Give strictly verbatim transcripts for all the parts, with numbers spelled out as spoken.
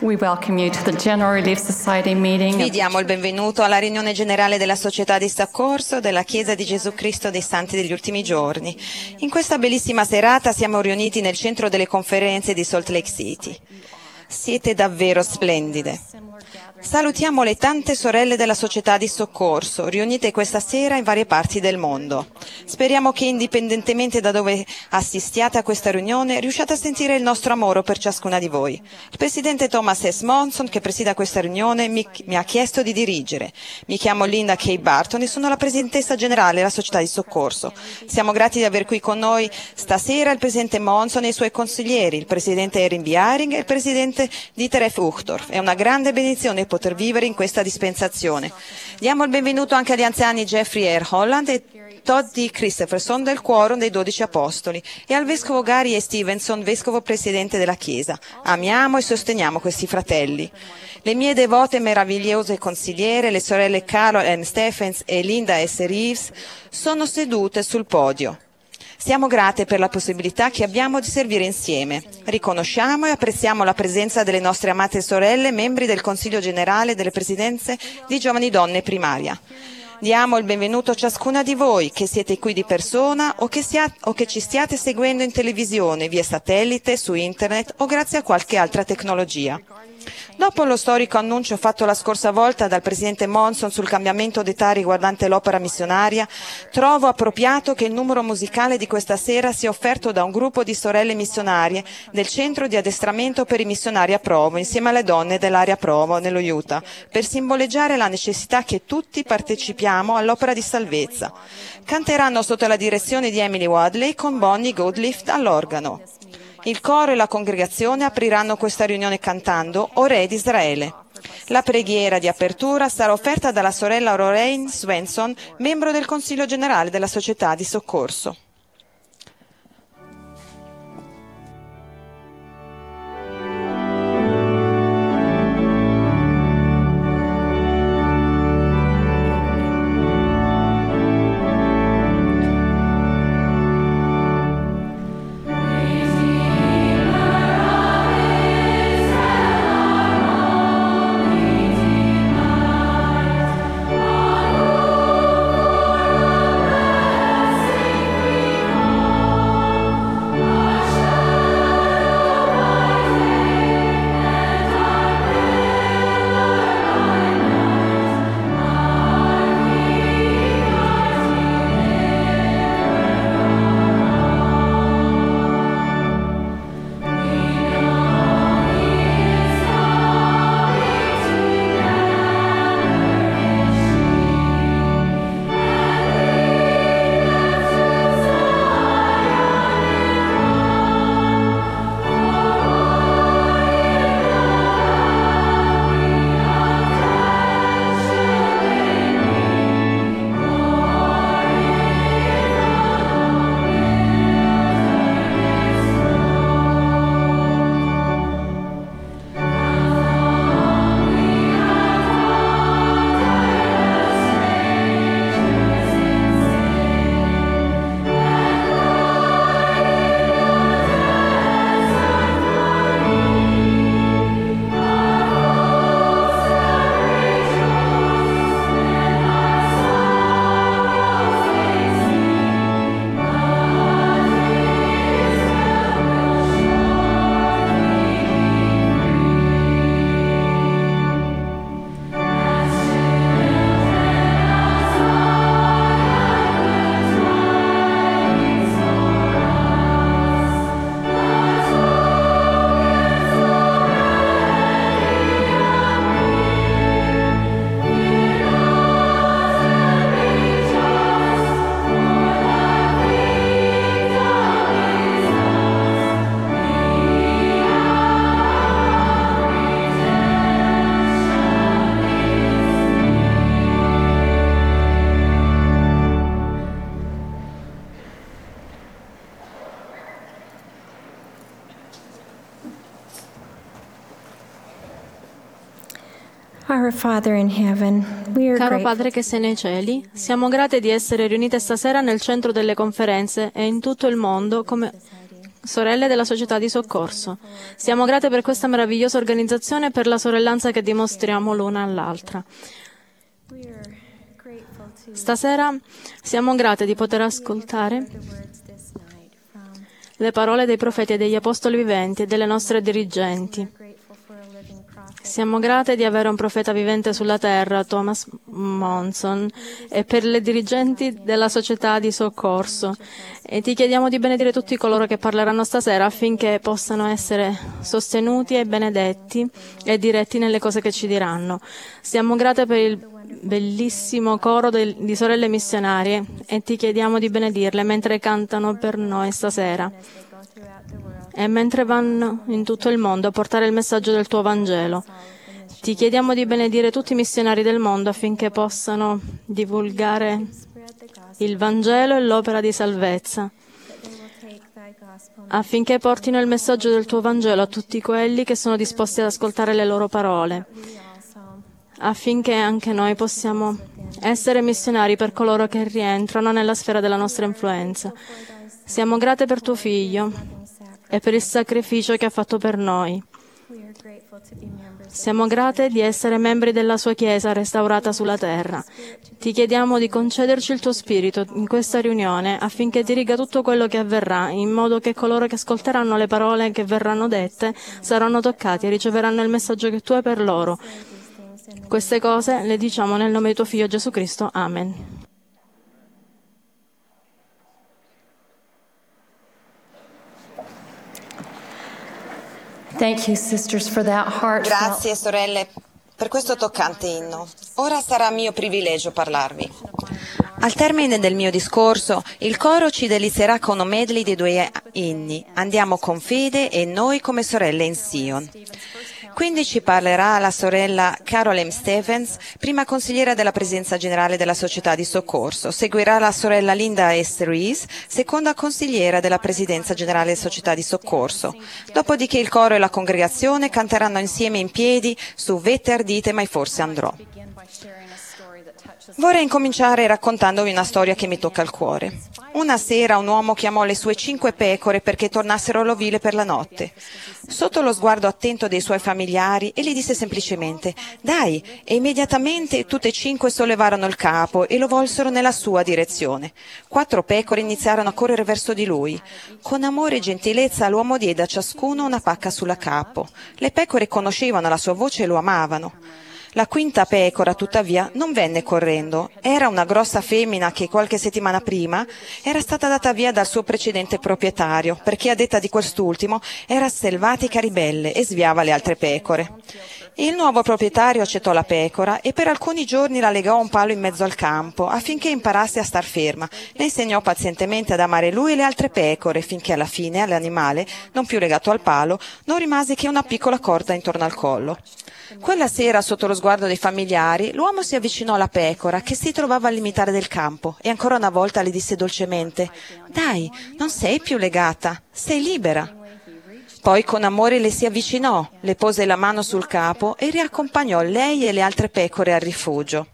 We welcome you to the General Relief Society meeting. Vi diamo il benvenuto alla riunione generale della Società di Soccorso della Chiesa di Gesù Cristo dei Santi degli Ultimi Giorni. In questa bellissima serata siamo riuniti nel centro delle conferenze di Salt Lake City. Siete davvero splendide. Salutiamo le tante sorelle della Società di Soccorso, riunite questa sera in varie parti del mondo. Speriamo che, indipendentemente da dove assistiate a questa riunione, riusciate a sentire il nostro amore per ciascuna di voi. Il presidente Thomas S. Monson, che presida questa riunione, mi, mi ha chiesto di dirigere. Mi chiamo Linda K. Barton e sono la presidentessa generale della Società di Soccorso. Siamo grati di aver qui con noi stasera il presidente Monson e i suoi consiglieri, il presidente Erin B. Haring e il presidente Dieter F. Uchtdorf. È una grande benedizione poter vivere in questa dispensazione. Diamo il benvenuto anche agli anziani Jeffrey R. Holland e Todd D. Christopherson del Quorum dei Dodici Apostoli e al vescovo Gary E. Stevenson, vescovo presidente della Chiesa. Amiamo e sosteniamo questi fratelli. Le mie devote e meravigliose consigliere, le sorelle Carol N. Stephens e Linda S. Reeves, sono sedute sul podio. Siamo grate per la possibilità che abbiamo di servire insieme. Riconosciamo e apprezziamo la presenza delle nostre amate sorelle, membri del Consiglio Generale delle Presidenze di Giovani Donne Primaria. Diamo il benvenuto a ciascuna di voi, che siete qui di persona o che, sia, o che ci stiate seguendo in televisione, via satellite, su internet o grazie a qualche altra tecnologia. Dopo lo storico annuncio fatto la scorsa volta dal presidente Monson sul cambiamento d'età riguardante l'opera missionaria, trovo appropriato che il numero musicale di questa sera sia offerto da un gruppo di sorelle missionarie del centro di addestramento per i missionari a Provo, insieme alle donne dell'area Provo, nello Utah, per simboleggiare la necessità che tutti partecipiamo all'opera di salvezza. Canteranno sotto la direzione di Emily Wadley con Bonnie Goodlift all'organo. Il coro e la congregazione apriranno questa riunione cantando O Re di Israele. La preghiera di apertura sarà offerta dalla sorella Lorraine Swenson, membro del Consiglio Generale della Società di Soccorso. Our Father in heaven, we are Caro grateful. Padre che sei nei cieli, siamo grate di essere riunite stasera nel centro delle conferenze e in tutto il mondo come, sorelle della società di soccorso. Siamo grate per questa meravigliosa organizzazione e per la sorellanza che dimostriamo l'una all'altra. Stasera siamo grate di poter ascoltare le parole dei profeti e degli apostoli viventi e delle nostre dirigenti. Siamo grate di avere un profeta vivente sulla terra, Thomas Monson, e per le dirigenti della società di soccorso. E ti chiediamo di benedire tutti coloro che parleranno stasera affinché possano essere sostenuti e benedetti e diretti nelle cose che ci diranno. Siamo grate per il bellissimo coro del, di sorelle missionarie e ti chiediamo di benedirle mentre cantano per noi stasera e mentre vanno in tutto il mondo a portare il messaggio del tuo Vangelo. Ti chiediamo di benedire tutti i missionari del mondo affinché possano divulgare il Vangelo e l'opera di salvezza, affinché portino il messaggio del tuo Vangelo a tutti quelli che sono disposti ad ascoltare le loro parole, affinché anche noi possiamo essere missionari per coloro che rientrano nella sfera della nostra influenza. Siamo grate per tuo Figlio e per il sacrificio che ha fatto per noi. Siamo grate di essere membri della sua Chiesa restaurata sulla terra. Ti chiediamo di concederci il tuo Spirito in questa riunione affinché diriga tutto quello che avverrà, in modo che coloro che ascolteranno le parole che verranno dette saranno toccati e riceveranno il messaggio che tu hai per loro. Queste cose le diciamo nel nome di tuo Figlio Gesù Cristo. Amen. Thank you, sisters, for that heartfelt. Grazie sorelle per questo toccante inno. Ora sarà mio privilegio parlarvi. Al termine del mio discorso, il coro ci delizierà con un medley di due inni, Andiamo con fede e Noi come sorelle in Sion. Quindi ci parlerà la sorella Carol M. Stephens, prima consigliera della Presidenza Generale della Società di Soccorso. Seguirà la sorella Linda S. Rees, seconda consigliera della Presidenza Generale della Società di Soccorso. Dopodiché il coro e la congregazione canteranno insieme in piedi su Vette ardite mai forse andrò. Vorrei incominciare raccontandovi una storia che mi tocca al cuore. Una sera un uomo chiamò le sue cinque pecore perché tornassero all'ovile per la notte. Sotto lo sguardo attento dei suoi familiari, egli disse semplicemente «Dai!» e immediatamente tutte e cinque sollevarono il capo e lo volsero nella sua direzione. Quattro pecore iniziarono a correre verso di lui. Con amore e gentilezza l'uomo diede a ciascuno una pacca sulla capo. Le pecore conoscevano la sua voce e lo amavano. La quinta pecora, tuttavia, non venne correndo. Era una grossa femmina che qualche settimana prima era stata data via dal suo precedente proprietario, perché a detta di quest'ultimo era selvatica e ribelle e sviava le altre pecore. Il nuovo proprietario accettò la pecora e per alcuni giorni la legò a un palo in mezzo al campo affinché imparasse a star ferma. Le insegnò pazientemente ad amare lui e le altre pecore finché alla fine all'animale, non più legato al palo, non rimase che una piccola corda intorno al collo. Quella sera, sotto lo sguardo dei familiari, l'uomo si avvicinò alla pecora che si trovava al limitare del campo e ancora una volta le disse dolcemente «Dai, non sei più legata, sei libera». Poi con amore le si avvicinò, le pose la mano sul capo e riaccompagnò lei e le altre pecore al rifugio.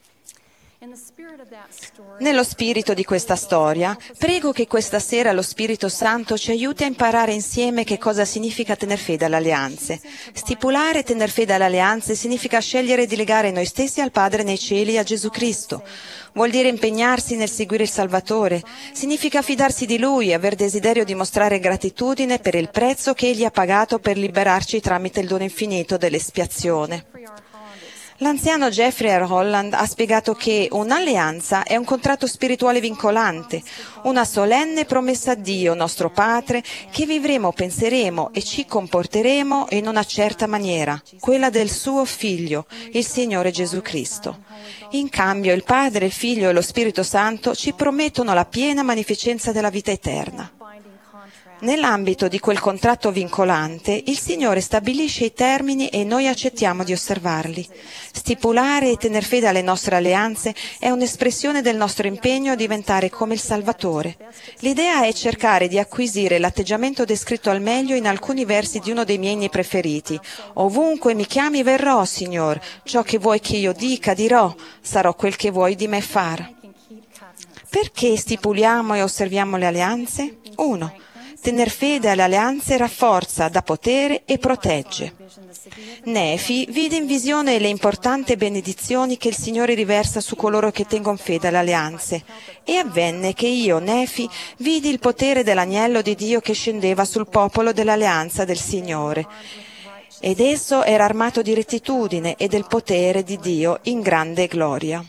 Nello spirito di questa storia, prego che questa sera lo Spirito Santo ci aiuti a imparare insieme che cosa significa tener fede alle alleanze. Stipulare e tener fede alle alleanze significa scegliere di legare noi stessi al Padre nei cieli e a Gesù Cristo. Vuol dire impegnarsi nel seguire il Salvatore. Significa fidarsi di Lui e aver desiderio di mostrare gratitudine per il prezzo che Egli ha pagato per liberarci tramite il dono infinito dell'espiazione. L'anziano Jeffrey R. Holland ha spiegato che un'alleanza è un contratto spirituale vincolante, una solenne promessa a Dio, nostro Padre, che vivremo, penseremo e ci comporteremo in una certa maniera, quella del suo Figlio, il Signore Gesù Cristo. In cambio il Padre, il Figlio e lo Spirito Santo ci promettono la piena magnificenza della vita eterna. Nell'ambito di quel contratto vincolante, il Signore stabilisce i termini e noi accettiamo di osservarli. Stipulare e tener fede alle nostre alleanze è un'espressione del nostro impegno a diventare come il Salvatore. L'idea è cercare di acquisire l'atteggiamento descritto al meglio in alcuni versi di uno dei miei inni preferiti. Ovunque mi chiami verrò, Signor. Ciò che vuoi che io dica, dirò. Sarò quel che vuoi di me far. Perché stipuliamo e osserviamo le alleanze? Uno. Tener fede alle alleanze rafforza, dà potere e protegge. Nefi vide in visione le importanti benedizioni che il Signore riversa su coloro che tengono fede alle alleanze. E avvenne che io, Nefi, vidi il potere dell'agnello di Dio che scendeva sul popolo dell'alleanza del Signore. Ed esso era armato di rettitudine e del potere di Dio in grande gloria.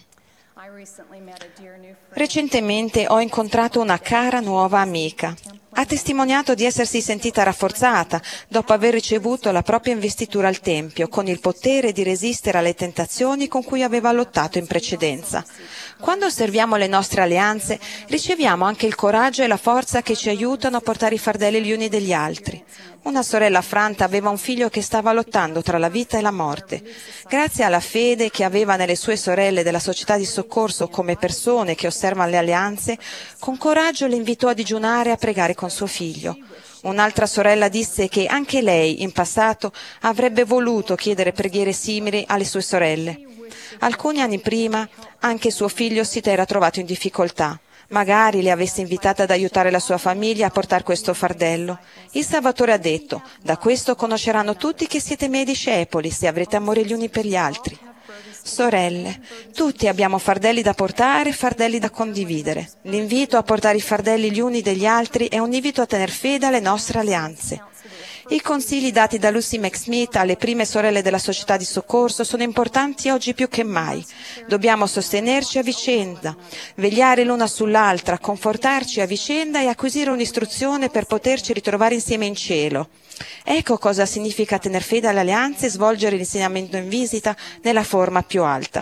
Recentemente ho incontrato una cara nuova amica. Ha testimoniato di essersi sentita rafforzata dopo aver ricevuto la propria investitura al Tempio, con il potere di resistere alle tentazioni con cui aveva lottato in precedenza. Quando osserviamo le nostre alleanze, riceviamo anche il coraggio e la forza che ci aiutano a portare i fardelli gli uni degli altri. Una sorella affranta aveva un figlio che stava lottando tra la vita e la morte. Grazie alla fede che aveva nelle sue sorelle della società di soccorso come persone che osservano le alleanze, con coraggio le invitò a digiunare e a pregare con suo figlio. Un'altra sorella disse che anche lei, in passato, avrebbe voluto chiedere preghiere simili alle sue sorelle. Alcuni anni prima, anche suo figlio si era trovato in difficoltà. Magari le avesse invitata ad aiutare la sua famiglia a portare questo fardello. Il Salvatore ha detto: da questo conosceranno tutti che siete miei discepoli, se avrete amore gli uni per gli altri. Sorelle, tutti abbiamo fardelli da portare e fardelli da condividere. L'invito a portare i fardelli gli uni degli altri è un invito a tener fede alle nostre alleanze. I consigli dati da Lucy McSmith alle prime sorelle della società di soccorso sono importanti oggi più che mai. Dobbiamo sostenerci a vicenda, vegliare l'una sull'altra, confortarci a vicenda e acquisire un'istruzione per poterci ritrovare insieme in cielo. Ecco cosa significa tener fede alle alleanze e svolgere l'insegnamento in visita nella forma più alta.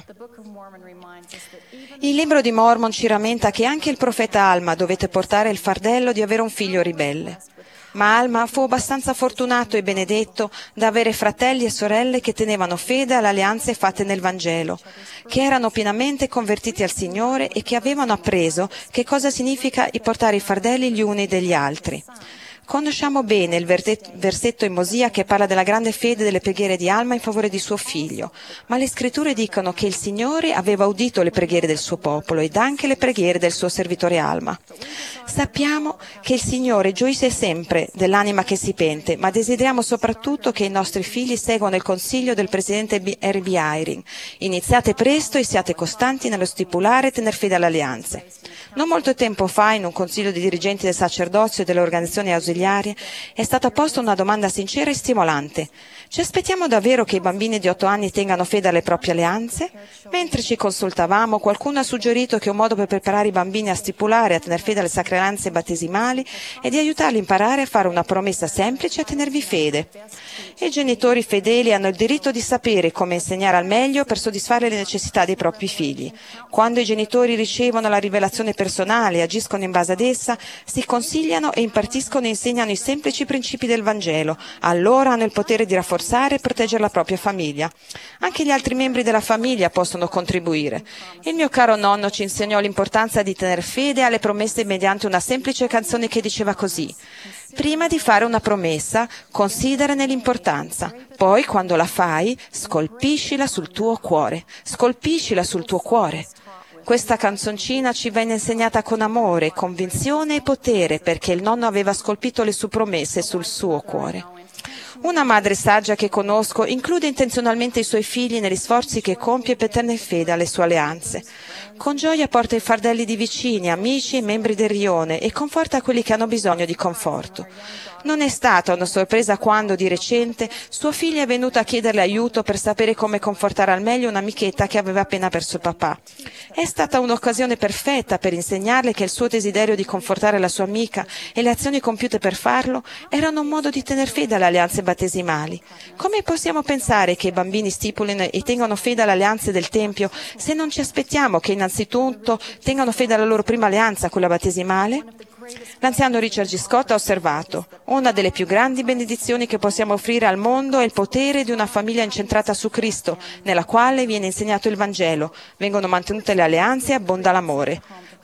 Il libro di Mormon ci rammenta che anche il profeta Alma dovette portare il fardello di avere un figlio ribelle. Ma Alma fu abbastanza fortunato e benedetto da avere fratelli e sorelle che tenevano fede alle alleanze fatte nel Vangelo, che erano pienamente convertiti al Signore e che avevano appreso che cosa significa portare i fardelli gli uni degli altri. Conosciamo bene il versetto in Mosia che parla della grande fede delle preghiere di Alma in favore di suo figlio, ma le scritture dicono che il Signore aveva udito le preghiere del suo popolo ed anche le preghiere del suo servitore Alma. Sappiamo che il Signore gioisce sempre dell'anima che si pente, ma desideriamo soprattutto che i nostri figli seguano il consiglio del presidente R B Eyring. Iniziate presto e siate costanti nello stipulare e tener fede alle alleanze. Non molto tempo fa, in un consiglio di dirigenti del sacerdozio e delle organizzazioni ausiliarie, è stata posta una domanda sincera e stimolante. Ci aspettiamo davvero che i bambini di otto anni tengano fede alle proprie alleanze? Mentre ci consultavamo, qualcuno ha suggerito che un modo per preparare i bambini a stipulare e a tener fede alle sacre alleanze battesimali è di aiutarli a imparare a fare una promessa semplice e a tenervi fede. I genitori fedeli hanno il diritto di sapere come insegnare al meglio per soddisfare le necessità dei propri figli. Quando i genitori ricevono la rivelazione personale e agiscono in base ad essa, si consigliano e impartiscono e insegnano i semplici principi del Vangelo. Allora hanno il potere di rafforzare e proteggere la propria famiglia. Anche gli altri membri della famiglia possono contribuire. Il mio caro nonno ci insegnò l'importanza di tener fede alle promesse mediante una semplice canzone che diceva così: prima di fare una promessa, considerane l'importanza. Poi, quando la fai, scolpiscila sul tuo cuore. Scolpiscila sul tuo cuore. Questa canzoncina ci venne insegnata con amore, convinzione e potere, perché il nonno aveva scolpito le sue promesse sul suo cuore. Una madre saggia che conosco include intenzionalmente i suoi figli negli sforzi che compie per tenere fede alle sue alleanze. Con gioia porta i fardelli di vicini, amici e membri del rione e conforta quelli che hanno bisogno di conforto. Non è stata una sorpresa quando, di recente, sua figlia è venuta a chiederle aiuto per sapere come confortare al meglio un'amichetta che aveva appena perso il papà. È stata un'occasione perfetta per insegnarle che il suo desiderio di confortare la sua amica e le azioni compiute per farlo erano un modo di tener fede alle alleanze battesimali. Come possiamo pensare che i bambini stipulino e tengano fede alle alleanze del Tempio se non ci aspettiamo che innanzitutto tengano fede alla loro prima alleanza, quella battesimale? L'anziano Richard G. Scott ha osservato: una delle più grandi benedizioni che possiamo offrire al mondo è il potere di una famiglia incentrata su Cristo, nella quale viene insegnato il Vangelo, vengono mantenute le alleanze e abbonda l'amore.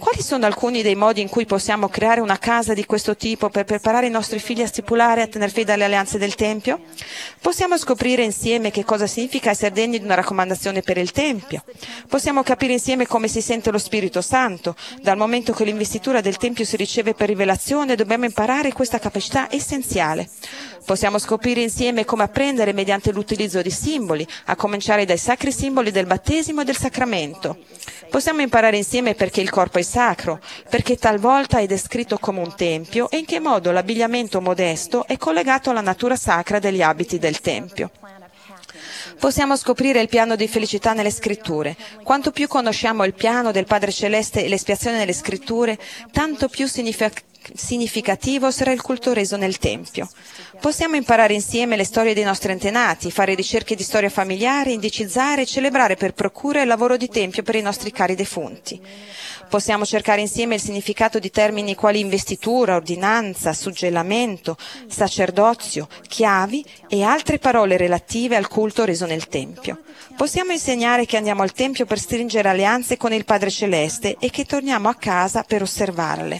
Quali sono alcuni dei modi in cui possiamo creare una casa di questo tipo per preparare i nostri figli a stipulare e a tener fede alle alleanze del Tempio? Possiamo scoprire insieme che cosa significa essere degni di una raccomandazione per il Tempio. Possiamo capire insieme come si sente lo Spirito Santo. Dal momento che l'investitura del Tempio si riceve per rivelazione, dobbiamo imparare questa capacità essenziale. Possiamo scoprire insieme come apprendere mediante l'utilizzo di simboli, a cominciare dai sacri simboli del battesimo e del sacramento. Possiamo imparare insieme perché il corpo è sacro, perché talvolta è descritto come un tempio e in che modo l'abbigliamento modesto è collegato alla natura sacra degli abiti del Tempio. Possiamo scoprire il piano di felicità nelle Scritture. Quanto più conosciamo il piano del Padre Celeste e l'espiazione nelle Scritture, tanto più significa significativo sarà il culto reso nel Tempio. Possiamo imparare insieme le storie dei nostri antenati, fare ricerche di storia familiare, indicizzare e celebrare per procura il lavoro di Tempio per i nostri cari defunti. Possiamo cercare insieme il significato di termini quali investitura, ordinanza, suggellamento, sacerdozio, chiavi e altre parole relative al culto reso nel Tempio. Possiamo insegnare che andiamo al Tempio per stringere alleanze con il Padre Celeste e che torniamo a casa per osservarle.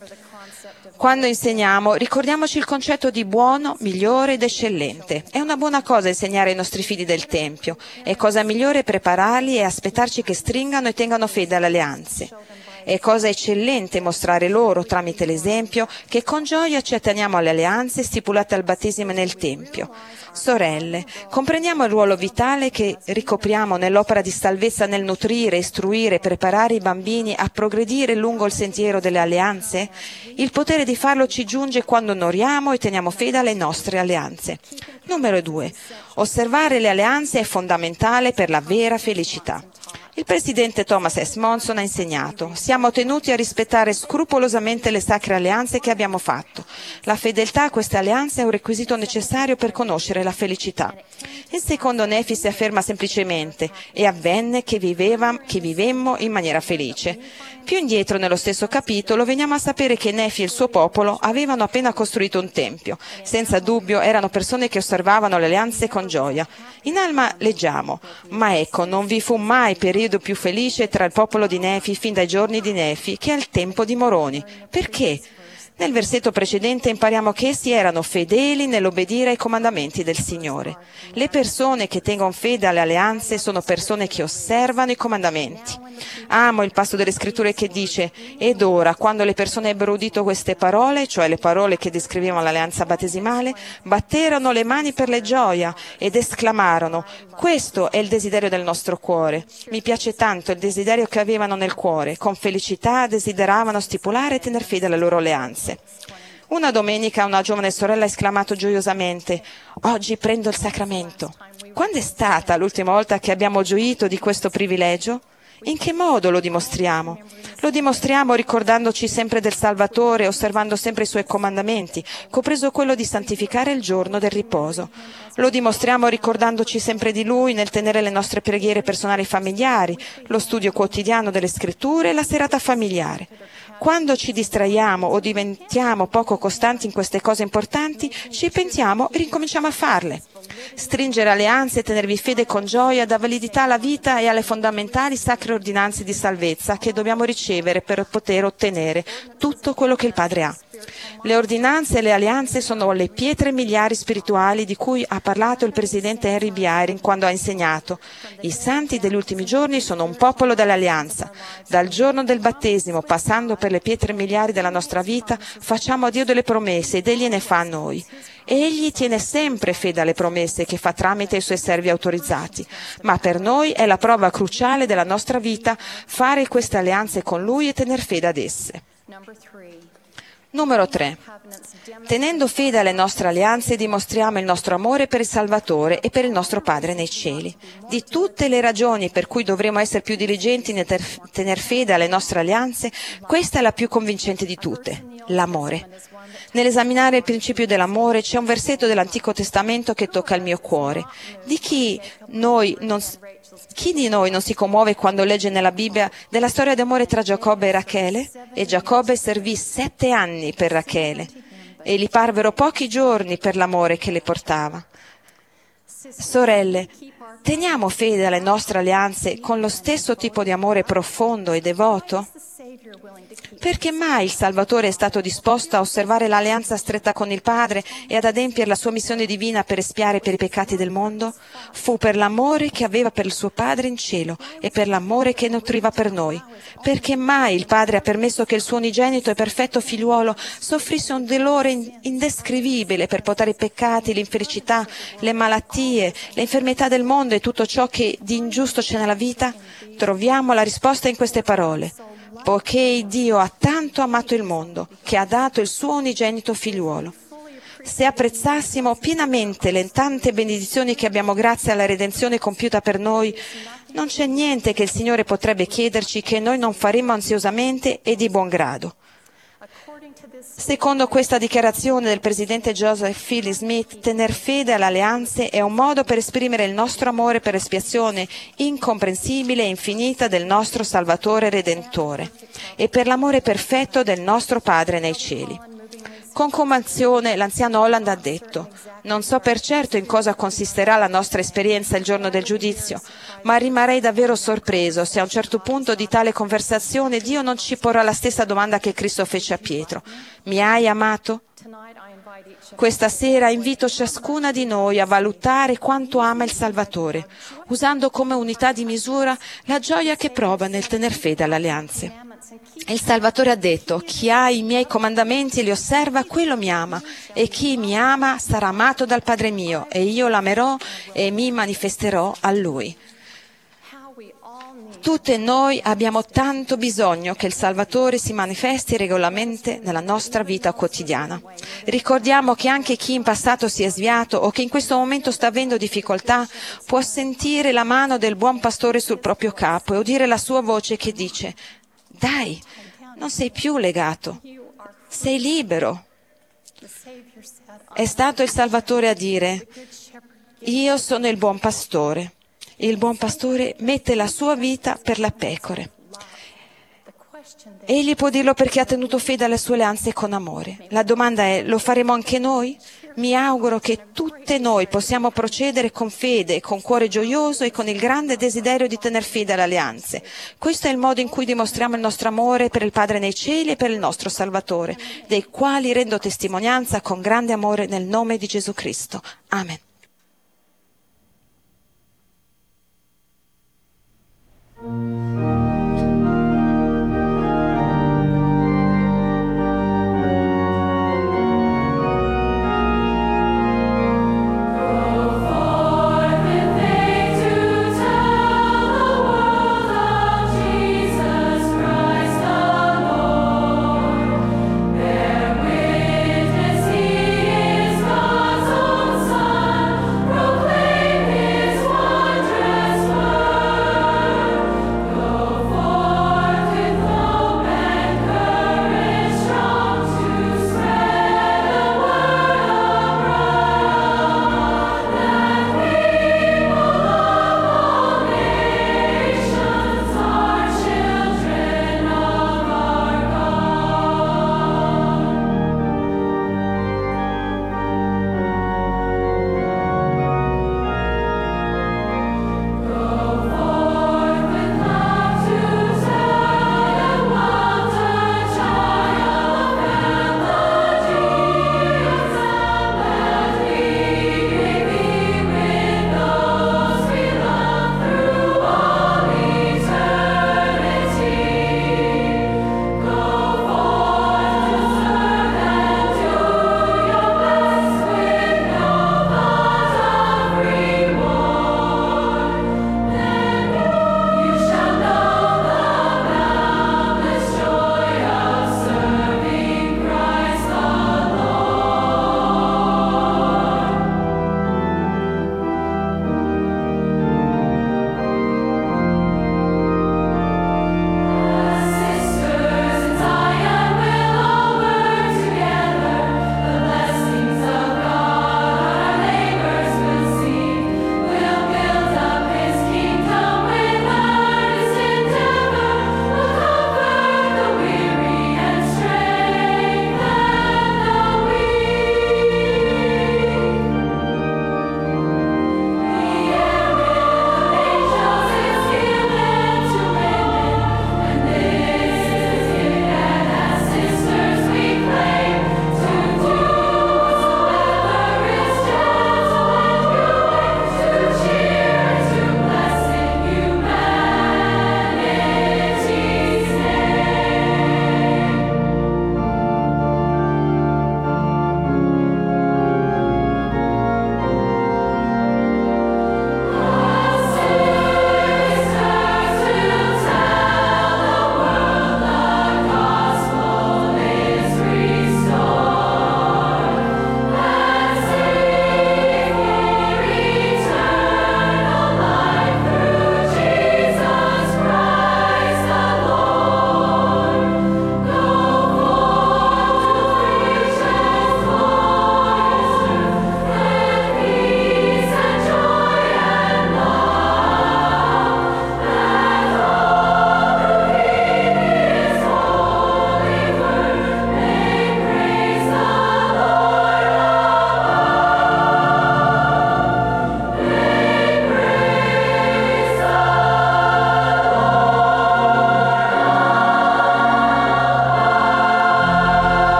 Quando insegniamo, ricordiamoci il concetto di buono, migliore ed eccellente. È una buona cosa insegnare ai nostri figli del Tempio. È cosa migliore prepararli e aspettarci che stringano e tengano fede alle alleanze. È cosa eccellente mostrare loro, tramite l'esempio, che con gioia ci atteniamo alle alleanze stipulate al battesimo e nel Tempio. Sorelle, comprendiamo il ruolo vitale che ricopriamo nell'opera di salvezza nel nutrire, istruire e preparare i bambini a progredire lungo il sentiero delle alleanze? Il potere di farlo ci giunge quando onoriamo e teniamo fede alle nostre alleanze. Numero due. Osservare le alleanze è fondamentale per la vera felicità. Il presidente Thomas S. Monson ha insegnato: siamo tenuti a rispettare scrupolosamente le sacre alleanze che abbiamo fatto. La fedeltà a queste alleanze è un requisito necessario per conoscere la felicità. Il secondo Nefi si afferma semplicemente: e avvenne che, viveva, che vivemmo in maniera felice. Più indietro nello stesso capitolo veniamo a sapere che Nefi e il suo popolo avevano appena costruito un tempio. Senza dubbio erano persone che osservavano le alleanze con gioia. In Alma leggiamo: ma ecco, non vi fu mai periodo più felice tra il popolo di Nefi fin dai giorni di Nefi che al tempo di Moroni. Perché? Nel versetto precedente impariamo che essi erano fedeli nell'obbedire ai comandamenti del Signore. Le persone che tengono fede alle alleanze sono persone che osservano i comandamenti. Amo il passo delle Scritture che dice: ed ora, quando le persone ebbero udito queste parole, cioè le parole che descrivevano l'alleanza battesimale, batterono le mani per le gioia ed esclamarono: questo è il desiderio del nostro cuore. Mi piace tanto il desiderio che avevano nel cuore. Con felicità desideravano stipulare e tener fede alle loro alleanze. Una domenica una giovane sorella ha esclamato gioiosamente: oggi prendo il sacramento. Quando è stata l'ultima volta che abbiamo gioito di questo privilegio? In che modo lo dimostriamo? Lo dimostriamo ricordandoci sempre del Salvatore, osservando sempre i Suoi comandamenti, compreso quello di santificare il giorno del riposo. Lo dimostriamo ricordandoci sempre di Lui nel tenere le nostre preghiere personali e familiari, lo studio quotidiano delle Scritture e la serata familiare. Quando ci distraiamo o diventiamo poco costanti in queste cose importanti, ci pentiamo e ricominciamo a farle. Stringere alleanze e tenervi fede con gioia dà validità alla vita e alle fondamentali sacre ordinanze di salvezza che dobbiamo ricevere per poter ottenere tutto quello che il Padre ha. Le ordinanze e le alleanze sono le pietre miliari spirituali di cui ha parlato il presidente Henry B. Eyring quando ha insegnato: i santi degli ultimi giorni sono un popolo dell'alleanza. Dal giorno del battesimo, passando per le pietre miliari della nostra vita, facciamo a Dio delle promesse ed Egli ne fa a noi. Egli tiene sempre fede alle promesse che fa tramite i Suoi servi autorizzati, ma per noi è la prova cruciale della nostra vita fare queste alleanze con Lui e tener fede ad esse. Numero tre. Tenendo fede alle nostre alleanze dimostriamo il nostro amore per il Salvatore e per il nostro Padre nei cieli. Di tutte le ragioni per cui dovremo essere più diligenti nel tener fede alle nostre alleanze, questa è la più convincente di tutte: l'amore. Nell'esaminare il principio dell'amore c'è un versetto dell'Antico Testamento che tocca il mio cuore. Di chi noi non Chi di noi non si commuove quando legge nella Bibbia della storia d'amore tra Giacobbe e Rachele? E Giacobbe servì sette anni per Rachele e gli parvero pochi giorni per l'amore che le portava. Sorelle, teniamo fede alle nostre alleanze con lo stesso tipo di amore profondo e devoto? Perché mai il Salvatore è stato disposto a osservare l'alleanza stretta con il Padre e ad adempiere la sua missione divina per espiare per i peccati del mondo? Fu per l'amore che aveva per il suo Padre in cielo e per l'amore che nutriva per noi. Perché mai il Padre ha permesso che il suo unigenito e perfetto figliuolo soffrisse un dolore indescrivibile per portare i peccati, l'infelicità, le malattie, le infermità del mondo e tutto ciò che di ingiusto c'è nella vita? Troviamo la risposta in queste parole. Poiché Dio ha tanto amato il mondo, che ha dato il suo unigenito figliuolo. Se apprezzassimo pienamente le tante benedizioni che abbiamo grazie alla redenzione compiuta per noi, non c'è niente che il Signore potrebbe chiederci che noi non faremmo ansiosamente e di buon grado. Secondo questa dichiarazione del presidente Joseph Fielding Smith, tener fede alle alleanze è un modo per esprimere il nostro amore per l'espiazione incomprensibile e infinita del nostro Salvatore Redentore e per l'amore perfetto del nostro Padre nei cieli. Con commozione l'anziano Holland ha detto: «Non so per certo in cosa consisterà la nostra esperienza il giorno del giudizio, ma rimarrei davvero sorpreso se a un certo punto di tale conversazione Dio non ci porrà la stessa domanda che Cristo fece a Pietro: mi hai amato?» Questa sera invito ciascuna di noi a valutare quanto ama il Salvatore, usando come unità di misura la gioia che prova nel tener fede alle alleanze. Il Salvatore ha detto: «Chi ha i miei comandamenti e li osserva, quello mi ama, e chi mi ama sarà amato dal Padre mio, e io l'amerò e mi manifesterò a Lui». Tutte noi abbiamo tanto bisogno che il Salvatore si manifesti regolarmente nella nostra vita quotidiana. Ricordiamo che anche chi in passato si è sviato o che in questo momento sta avendo difficoltà può sentire la mano del buon pastore sul proprio capo e udire la sua voce che dice: «Dai, non sei più legato, sei libero». È stato il Salvatore a dire: «Io sono il buon pastore». Il buon pastore mette la sua vita per le pecore. Egli può dirlo perché ha tenuto fede alle sue alleanze con amore. La domanda è: lo faremo anche noi? Mi auguro che tutte noi possiamo procedere con fede, con cuore gioioso e con il grande desiderio di tener fede alle alleanze. Questo è il modo in cui dimostriamo il nostro amore per il Padre nei cieli e per il nostro Salvatore, dei quali rendo testimonianza con grande amore nel nome di Gesù Cristo. Amen. Proclaim his wondrous word.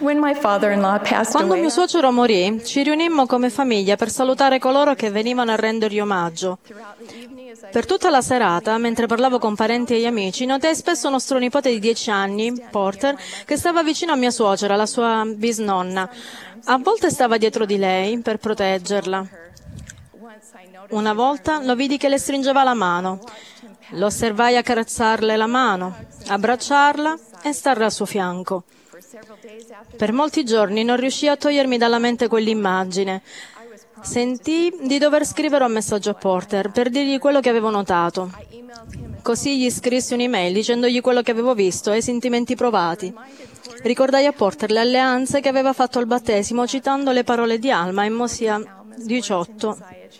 When my father-in-law passed Quando away, mio suocero morì, ci riunimmo come famiglia per salutare coloro che venivano a rendergli omaggio. Per tutta la serata, mentre parlavo con parenti e amici, notai spesso nostro nipote di dieci anni, Porter, che stava vicino a mia suocera, la sua bisnonna. A volte stava dietro di lei per proteggerla. Una volta lo vidi che le stringeva la mano. Lo osservai accarezzarle la mano, abbracciarla e starle al suo fianco. Per molti giorni non riuscii a togliermi dalla mente quell'immagine. Sentii di dover scrivere un messaggio a Porter per dirgli quello che avevo notato. Così gli scrissi un'email dicendogli quello che avevo visto e i sentimenti provati. Ricordai a Porter le alleanze che aveva fatto al battesimo citando le parole di Alma in Mosè diciotto.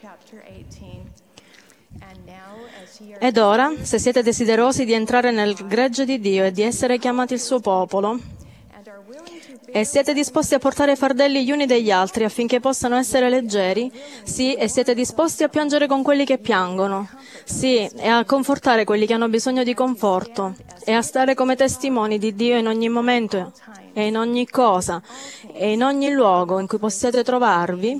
Ed ora, se siete desiderosi di entrare nel gregge di Dio e di essere chiamati il suo popolo, e siete disposti a portare fardelli gli uni degli altri affinché possano essere leggeri? Sì, e siete disposti a piangere con quelli che piangono? Sì, e a confortare quelli che hanno bisogno di conforto, e a stare come testimoni di Dio in ogni momento, e in ogni cosa, e in ogni luogo in cui possiate trovarvi,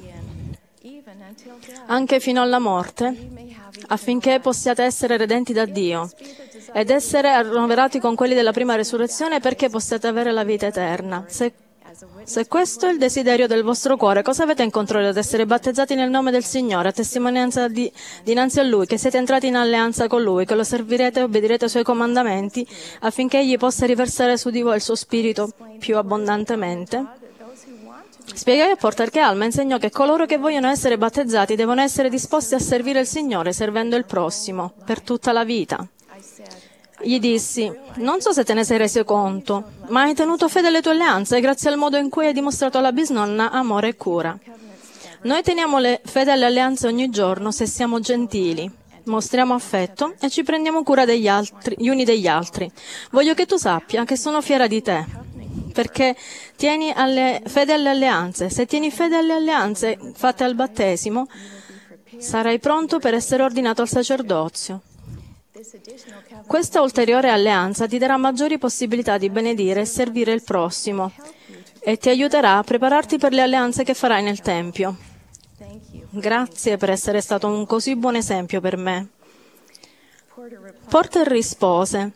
anche fino alla morte, affinché possiate essere redenti da Dio ed essere annoverati con quelli della prima resurrezione perché possiate avere la vita eterna. Se, se questo è il desiderio del vostro cuore, cosa avete in contrario ad essere battezzati nel nome del Signore, a testimonianza di, dinanzi a Lui, che siete entrati in alleanza con Lui, che lo servirete e obbedirete ai Suoi comandamenti, affinché Egli possa riversare su di voi il Suo Spirito più abbondantemente? Spiegai a Porter che Alma insegnò che coloro che vogliono essere battezzati devono essere disposti a servire il Signore, servendo il prossimo, per tutta la vita. Gli dissi, non so se te ne sei reso conto, ma hai tenuto fede alle tue alleanze grazie al modo in cui hai dimostrato alla bisnonna amore e cura. Noi teniamo le fede alle alleanze ogni giorno se siamo gentili, mostriamo affetto e ci prendiamo cura degli altri, gli uni degli altri. Voglio che tu sappia che sono fiera di te, perché tieni alle, fede alle alleanze. Se tieni fede alle alleanze fatte al battesimo, sarai pronto per essere ordinato al sacerdozio. Questa ulteriore alleanza ti darà maggiori possibilità di benedire e servire il prossimo e ti aiuterà a prepararti per le alleanze che farai nel Tempio. Grazie per essere stato un così buon esempio per me. Porter rispose,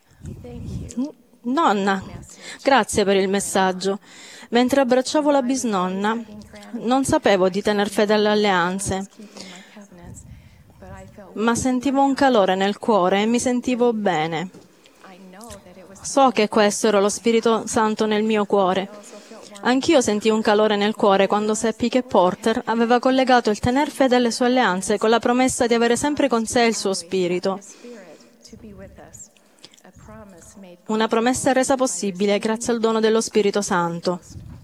Nonna, grazie per il messaggio. Mentre abbracciavo la bisnonna, non sapevo di tener fede alle alleanze, ma sentivo un calore nel cuore e mi sentivo bene. So che questo era lo Spirito Santo nel mio cuore. Anch'io sentii un calore nel cuore quando seppi che Porter aveva collegato il tener fede alle sue alleanze con la promessa di avere sempre con sé il suo Spirito. Una promessa resa possibile grazie al dono dello Spirito Santo.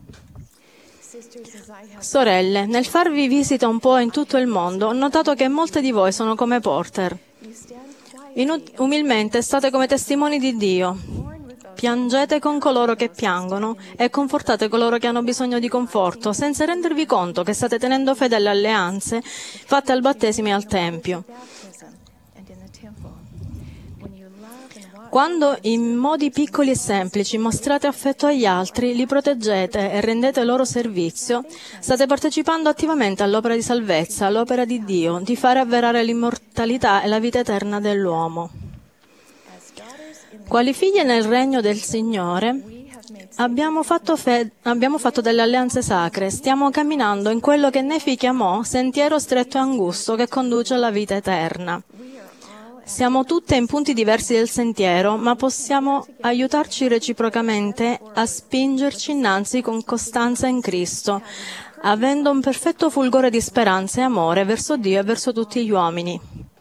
Sorelle, nel farvi visita un po' in tutto il mondo, ho notato che molte di voi sono come Porter. Inut- umilmente state come testimoni di Dio. Piangete con coloro che piangono e confortate coloro che hanno bisogno di conforto, senza rendervi conto che state tenendo fede alle alleanze fatte al battesimo e al Tempio. Quando in modi piccoli e semplici mostrate affetto agli altri, li proteggete e rendete loro servizio, state partecipando attivamente all'opera di salvezza, all'opera di Dio, di fare avverare l'immortalità e la vita eterna dell'uomo. Quali figlie nel regno del Signore, abbiamo fatto, fe- abbiamo fatto delle alleanze sacre, stiamo camminando in quello che Nefi chiamò sentiero stretto e angusto che conduce alla vita eterna. Siamo tutte in punti diversi del sentiero, ma possiamo aiutarci reciprocamente a spingerci innanzi con costanza in Cristo, avendo un perfetto fulgore di speranza e amore verso Dio e verso tutti gli uomini.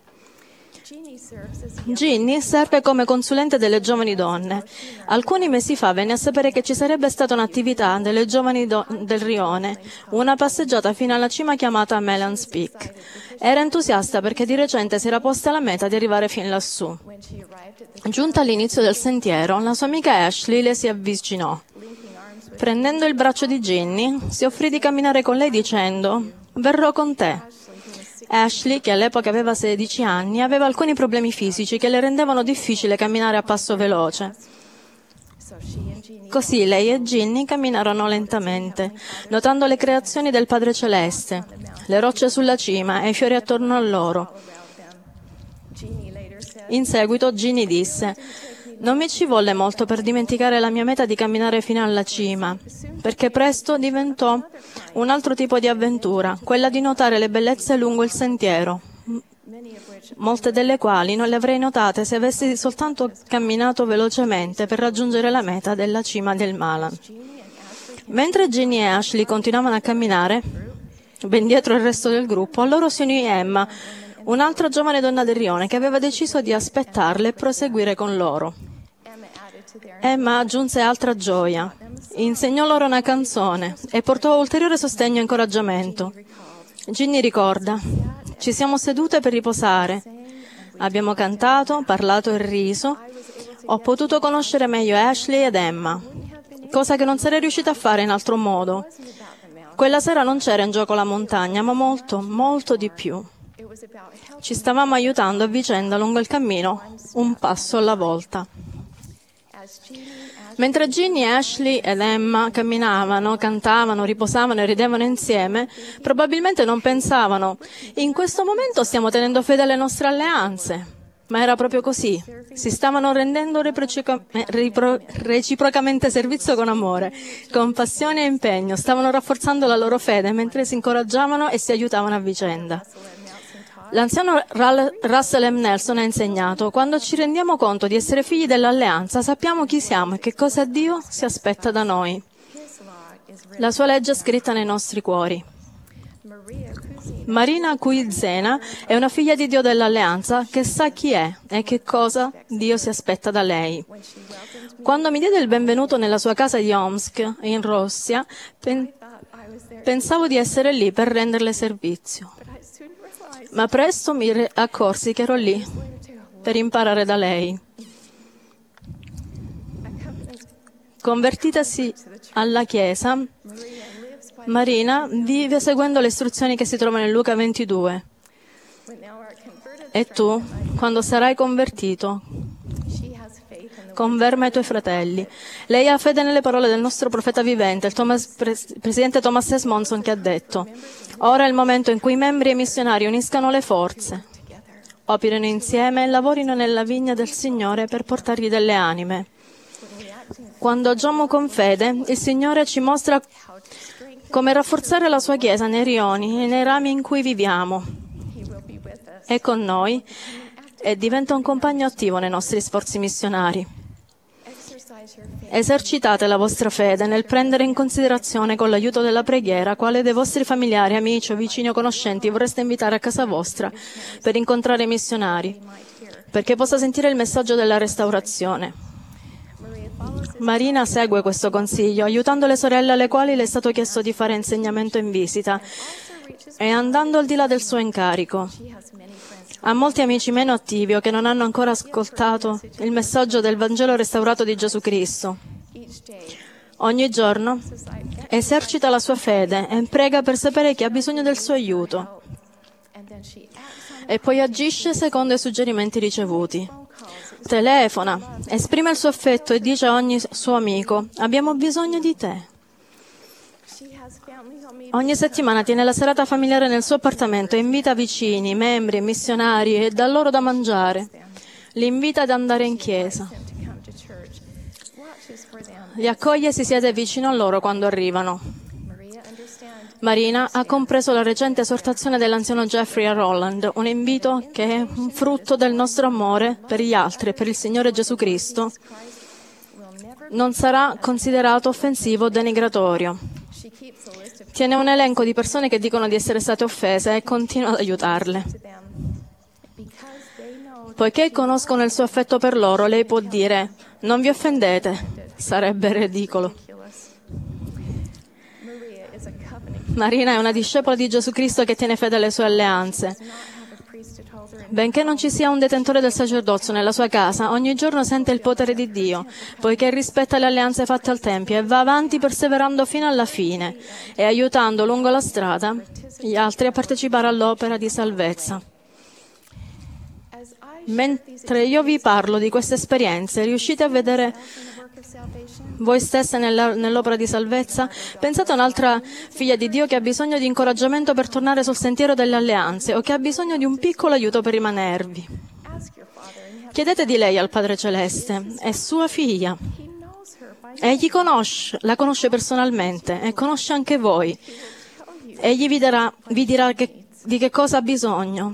Ginny serve come consulente delle giovani donne. Alcuni mesi fa venne a sapere che ci sarebbe stata un'attività delle giovani do- del Rione, una passeggiata fino alla cima chiamata Melons Peak. Era entusiasta perché di recente si era posta la meta di arrivare fin lassù. Giunta all'inizio del sentiero, la sua amica Ashley le si avvicinò. Prendendo il braccio di Ginny, si offrì di camminare con lei dicendo: «Verrò con te». Ashley, che all'epoca aveva sedici anni, aveva alcuni problemi fisici che le rendevano difficile camminare a passo veloce. Così lei e Ginny camminarono lentamente, notando le creazioni del Padre Celeste, le rocce sulla cima e i fiori attorno a loro. In seguito Ginny disse: «Non mi ci volle molto per dimenticare la mia meta di camminare fino alla cima, perché presto diventò un altro tipo di avventura, quella di notare le bellezze lungo il sentiero, molte delle quali non le avrei notate se avessi soltanto camminato velocemente per raggiungere la meta della cima del Malan». Mentre Ginny e Ashley continuavano a camminare, ben dietro il resto del gruppo, a loro si unì Emma, un'altra giovane donna del rione che aveva deciso di aspettarle e proseguire con loro. Emma aggiunse altra gioia, insegnò loro una canzone e portò ulteriore sostegno e incoraggiamento. Ginny ricorda: «Ci siamo sedute per riposare, abbiamo cantato, parlato e riso, ho potuto conoscere meglio Ashley ed Emma, cosa che non sarei riuscita a fare in altro modo. Quella sera non c'era in gioco la montagna, ma molto, molto di più. Ci stavamo aiutando a vicenda lungo il cammino, un passo alla volta». Mentre Ginny, Ashley ed Emma camminavano, cantavano, riposavano e ridevano insieme, probabilmente non pensavano: «In questo momento stiamo tenendo fede alle nostre alleanze». Ma era proprio così. Si stavano rendendo reciproca- ripro- reciprocamente servizio con amore, con passione e impegno. Stavano rafforzando la loro fede mentre si incoraggiavano e si aiutavano a vicenda. L'anziano Russell M. Nelson ha insegnato: «Quando ci rendiamo conto di essere figli dell'alleanza, sappiamo chi siamo e che cosa Dio si aspetta da noi. La sua legge è scritta nei nostri cuori». Marina Kuizena è una figlia di Dio dell'alleanza che sa chi è e che cosa Dio si aspetta da lei. Quando mi diede il benvenuto nella sua casa di Omsk, in Russia, pen- pensavo di essere lì per renderle servizio. Ma presto mi re- accorsi che ero lì per imparare da lei. Convertitasi alla Chiesa, Marina vive seguendo le istruzioni che si trovano in Luca ventidue. E tu, quando sarai convertito, converma i tuoi fratelli. Lei ha fede nelle parole del nostro profeta vivente, il Thomas, pres- presidente Thomas S. Monson, che ha detto: «Ora è il momento in cui i membri e i missionari uniscano le forze, operino insieme e lavorino nella vigna del Signore per portargli delle anime». Quando agiamo con fede, il Signore ci mostra come rafforzare la sua Chiesa nei rioni e nei rami in cui viviamo. È con noi e diventa un compagno attivo nei nostri sforzi missionari. Esercitate la vostra fede nel prendere in considerazione, con l'aiuto della preghiera, quale dei vostri familiari, amici o vicini o conoscenti vorreste invitare a casa vostra per incontrare i missionari, perché possa sentire il messaggio della restaurazione. Marina segue questo consiglio, aiutando le sorelle alle quali le è stato chiesto di fare insegnamento in visita e andando al di là del suo incarico. Ha molti amici meno attivi o che non hanno ancora ascoltato il messaggio del Vangelo restaurato di Gesù Cristo. Ogni giorno esercita la sua fede e prega per sapere chi ha bisogno del suo aiuto. E poi agisce secondo i suggerimenti ricevuti. Telefona, esprime il suo affetto e dice a ogni suo amico: «Abbiamo bisogno di te». Ogni settimana tiene la serata familiare nel suo appartamento e invita vicini, membri e missionari e dà loro da mangiare. Li invita ad andare in chiesa. Li accoglie e si siede vicino a loro quando arrivano. Marina ha compreso la recente esortazione dell'anziano Jeffrey A. Rowland, un invito che è un frutto del nostro amore per gli altri e per il Signore Gesù Cristo. Non sarà considerato offensivo o denigratorio. Tiene un elenco di persone che dicono di essere state offese e continua ad aiutarle. Poiché conoscono il suo affetto per loro, lei può dire: «Non vi offendete», sarebbe ridicolo. Marina è una discepola di Gesù Cristo che tiene fede alle sue alleanze. Benché non ci sia un detentore del sacerdozio nella sua casa, ogni giorno sente il potere di Dio, poiché rispetta le alleanze fatte al Tempio e va avanti perseverando fino alla fine e aiutando lungo la strada gli altri a partecipare all'opera di salvezza. Mentre io vi parlo di queste esperienze, riuscite a vedere voi stesse nella, nell'opera di salvezza? Pensate a un'altra figlia di Dio che ha bisogno di incoraggiamento per tornare sul sentiero delle alleanze o che ha bisogno di un piccolo aiuto per rimanervi. Chiedete di lei al Padre Celeste, è sua figlia. Egli conosce, la conosce personalmente e conosce anche voi. Egli vi, darà, vi dirà che, di che cosa ha bisogno.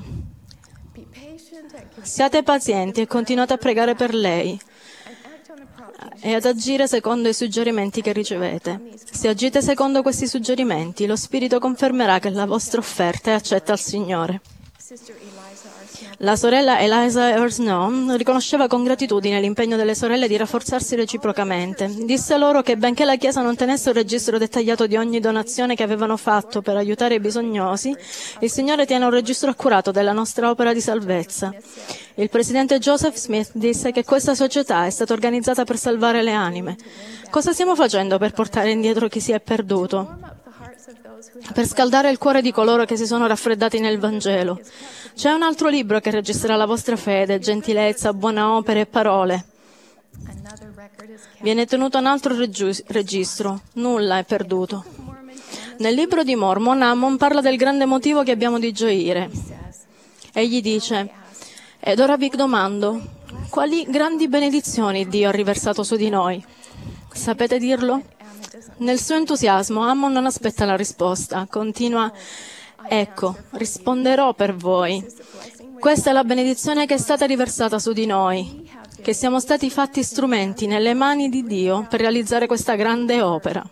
Siate pazienti e continuate a pregare per lei e ad agire secondo i suggerimenti che ricevete. Se agite secondo questi suggerimenti, lo Spirito confermerà che la vostra offerta è accetta al Signore. La sorella Eliza Ersnow riconosceva con gratitudine l'impegno delle sorelle di rafforzarsi reciprocamente. Disse loro che benché la Chiesa non tenesse un registro dettagliato di ogni donazione che avevano fatto per aiutare i bisognosi, il Signore tiene un registro accurato della nostra opera di salvezza. Il presidente Joseph Smith disse che questa società è stata organizzata per salvare le anime. Cosa stiamo facendo per portare indietro chi si è perduto? Per scaldare il cuore di coloro che si sono raffreddati nel Vangelo. C'è un altro libro che registrerà la vostra fede, gentilezza, buone opere e parole. Viene tenuto un altro regis- registro. Nulla è perduto. Nel libro di Mormon, Ammon parla del grande motivo che abbiamo di gioire. Egli dice: ed ora vi domando, quali grandi benedizioni Dio ha riversato su di noi? Sapete dirlo? Nel suo entusiasmo, Ammon non aspetta la risposta. Continua: ecco, risponderò per voi. Questa è la benedizione che è stata riversata su di noi, che siamo stati fatti strumenti nelle mani di Dio per realizzare questa grande opera.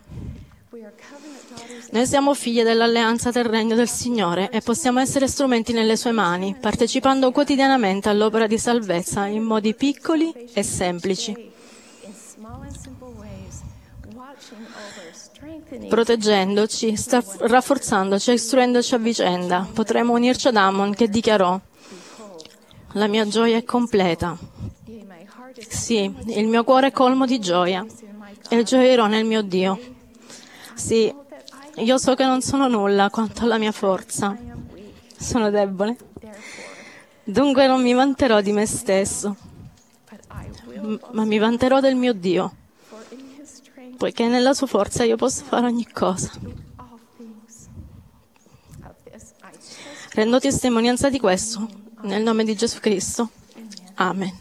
Noi siamo figlie dell'alleanza del Regno del Signore e possiamo essere strumenti nelle sue mani, partecipando quotidianamente all'opera di salvezza in modi piccoli e semplici, proteggendoci, sta- rafforzandoci e istruendoci a vicenda. Potremo unirci ad Ammon che dichiarò: la mia gioia è completa. Sì, il mio cuore è colmo di gioia e gioierò nel mio Dio. Sì, io so che non sono nulla quanto alla mia forza. Sono debole. Dunque non mi vanterò di me stesso, m- ma mi vanterò del mio Dio, poiché nella sua forza io posso fare ogni cosa. Rendo testimonianza di questo nel nome di Gesù Cristo. Amen.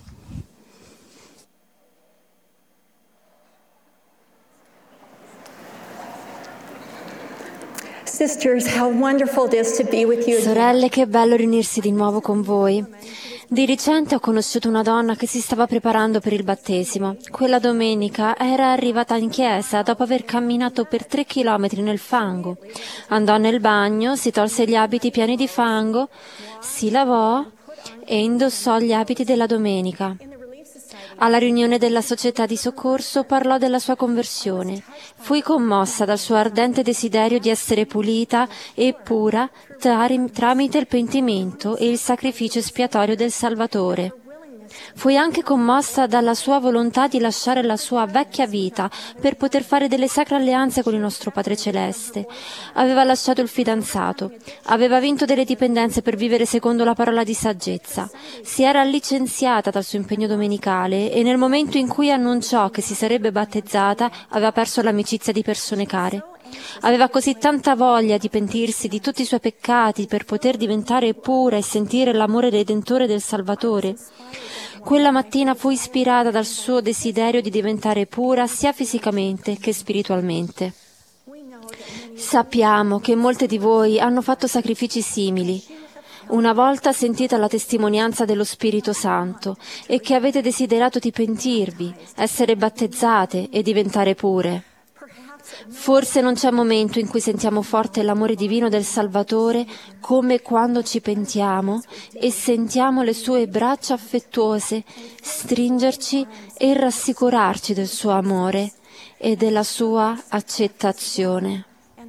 Sisters, how wonderful it is to be with you again. Sorelle, che bello riunirsi di nuovo con voi. Di recente ho conosciuto una donna che si stava preparando per il battesimo. Quella domenica era arrivata in chiesa dopo aver camminato per tre chilometri nel fango. Andò nel bagno, si tolse gli abiti pieni di fango, si lavò e indossò gli abiti della domenica. Alla riunione della società di soccorso parlò della sua conversione. Fui commossa dal suo ardente desiderio di essere pulita e pura tramite il pentimento e il sacrificio espiatorio del Salvatore. Fui anche commossa dalla sua volontà di lasciare la sua vecchia vita per poter fare delle sacre alleanze con il nostro Padre Celeste. Aveva lasciato il fidanzato, aveva vinto delle dipendenze per vivere secondo la parola di saggezza, si era licenziata dal suo impegno domenicale e nel momento in cui annunciò che si sarebbe battezzata aveva perso l'amicizia di persone care. Aveva così tanta voglia di pentirsi di tutti i suoi peccati per poter diventare pura e sentire l'amore redentore del Salvatore. Quella mattina fu ispirata dal suo desiderio di diventare pura sia fisicamente che spiritualmente. Sappiamo che molte di voi hanno fatto sacrifici simili, una volta sentita la testimonianza dello Spirito Santo e che avete desiderato di pentirvi, essere battezzate e diventare pure. Forse non c'è momento in cui sentiamo forte l'amore divino del Salvatore come quando ci pentiamo e sentiamo le sue braccia affettuose stringerci e rassicurarci del suo amore e della sua accettazione.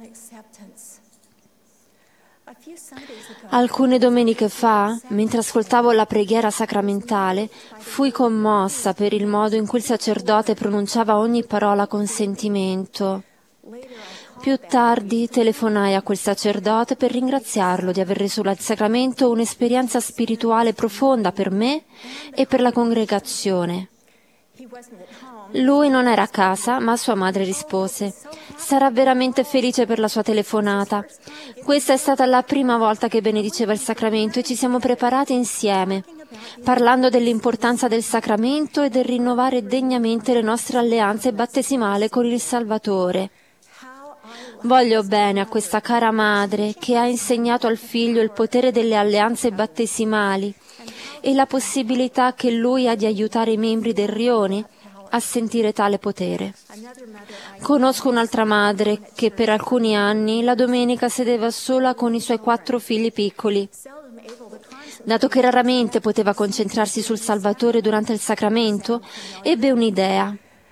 Alcune domeniche fa, mentre ascoltavo la preghiera sacramentale, fui commossa per il modo in cui il sacerdote pronunciava ogni parola con sentimento. Più tardi telefonai a quel sacerdote per ringraziarlo di aver reso al sacramento un'esperienza spirituale profonda per me e per la congregazione. Lui non era a casa, ma sua madre rispose: «Sarà veramente felice per la sua telefonata. Questa è stata la prima volta che benediceva il sacramento e ci siamo preparati insieme, parlando dell'importanza del sacramento e del rinnovare degnamente le nostre alleanze battesimali con il Salvatore. Voglio bene a questa cara madre che ha insegnato al figlio il potere delle alleanze battesimali e la possibilità che lui ha di aiutare i membri del rione a sentire tale potere. Conosco un'altra madre che per alcuni anni la domenica sedeva sola con i suoi quattro figli piccoli. Dato che raramente poteva concentrarsi sul Salvatore durante il sacramento, ebbe un'idea.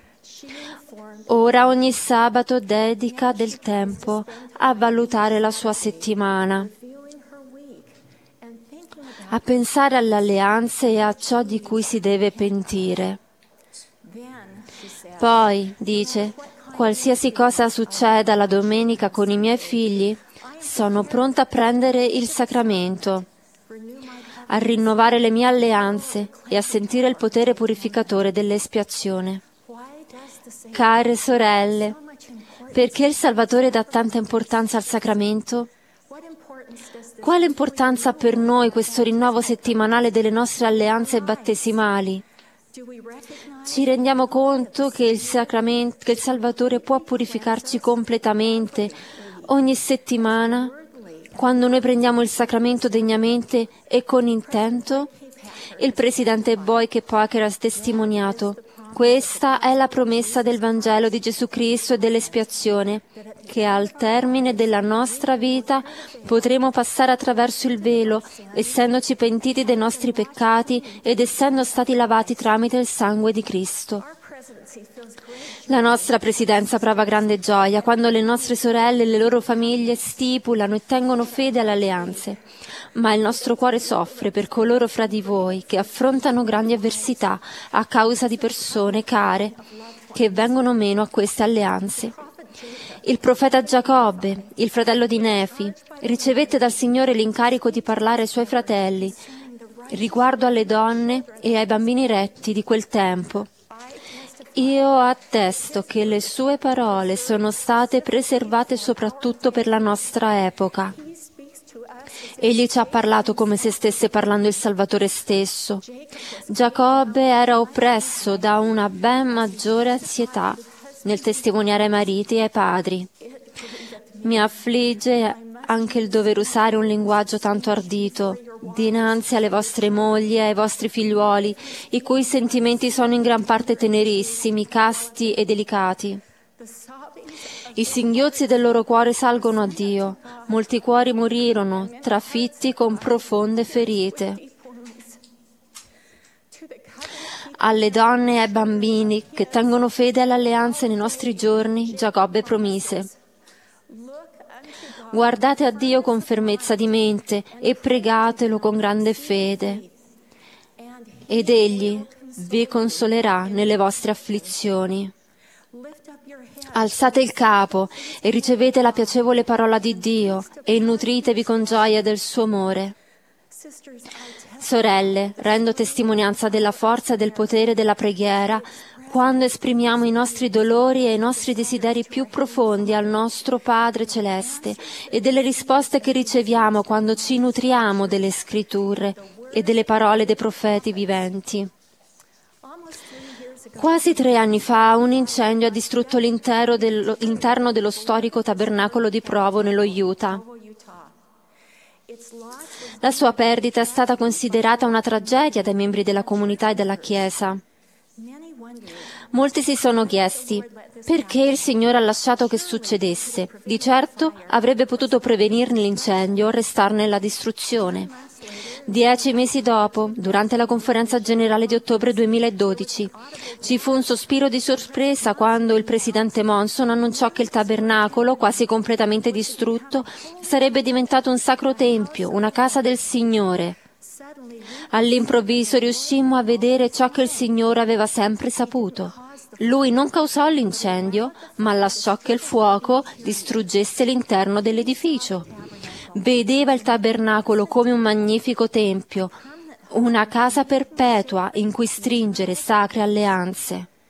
Ora ogni sabato dedica del tempo a valutare la sua settimana, a pensare alle alleanze e a ciò di cui si deve pentire. Poi, dice, qualsiasi cosa succeda la domenica con i miei figli, sono pronta a prendere il sacramento, a rinnovare le mie alleanze e a sentire il potere purificatore dell'espiazione. Care sorelle, perché il Salvatore dà tanta importanza al sacramento? Quale importanza ha per noi questo rinnovo settimanale delle nostre alleanze battesimali? Ci rendiamo conto che il sacramento, che il Salvatore può purificarci completamente ogni settimana quando noi prendiamo il sacramento degnamente e con intento? Il presidente Boyke Packer ha testimoniato: questa è la promessa del Vangelo di Gesù Cristo e dell'espiazione, che al termine della nostra vita potremo passare attraverso il velo, essendoci pentiti dei nostri peccati ed essendo stati lavati tramite il sangue di Cristo. La nostra presidenza prova grande gioia quando le nostre sorelle e le loro famiglie stipulano e tengono fede alle alleanze. Ma il nostro cuore soffre per coloro fra di voi che affrontano grandi avversità a causa di persone care che vengono meno a queste alleanze. Il profeta Giacobbe, il fratello di Nefi, ricevette dal Signore l'incarico di parlare ai suoi fratelli riguardo alle donne e ai bambini retti di quel tempo. Io attesto che le sue parole sono state preservate soprattutto per la nostra epoca. Egli ci ha parlato come se stesse parlando il Salvatore stesso. Giacobbe era oppresso da una ben maggiore ansietà nel testimoniare ai mariti e ai padri. Mi affligge anche il dover usare un linguaggio tanto ardito dinanzi alle vostre mogli e ai vostri figliuoli, i cui sentimenti sono in gran parte tenerissimi, casti e delicati. I singhiozzi del loro cuore salgono a Dio. Molti cuori morirono, trafitti con profonde ferite. Alle donne e ai bambini che tengono fede alle alleanze nei nostri giorni, Giacobbe promise: guardate a Dio con fermezza di mente e pregatelo con grande fede, ed Egli vi consolerà nelle vostre afflizioni. Alzate il capo e ricevete la piacevole parola di Dio e nutritevi con gioia del suo amore. Sorelle, rendo testimonianza della forza e del potere della preghiera quando esprimiamo i nostri dolori e i nostri desideri più profondi al nostro Padre Celeste e delle risposte che riceviamo quando ci nutriamo delle scritture e delle parole dei profeti viventi. Quasi tre anni fa un incendio ha distrutto l'intero dello, l'interno dello storico tabernacolo di Provo nello Utah. La sua perdita è stata considerata una tragedia dai membri della comunità e della Chiesa. Molti si sono chiesti perché il Signore ha lasciato che succedesse. Di certo avrebbe potuto prevenirne l'incendio o arrestarne la distruzione. Dieci mesi dopo, durante la conferenza generale di ottobre duemiladodici, ci fu un sospiro di sorpresa quando il presidente Monson annunciò che il tabernacolo, quasi completamente distrutto, sarebbe diventato un sacro tempio, una casa del Signore. All'improvviso riuscimmo a vedere ciò che il Signore aveva sempre saputo. Lui non causò l'incendio, ma lasciò che il fuoco distruggesse l'interno dell'edificio. Vedeva il tabernacolo come un magnifico tempio, una casa perpetua in cui stringere sacre alleanze.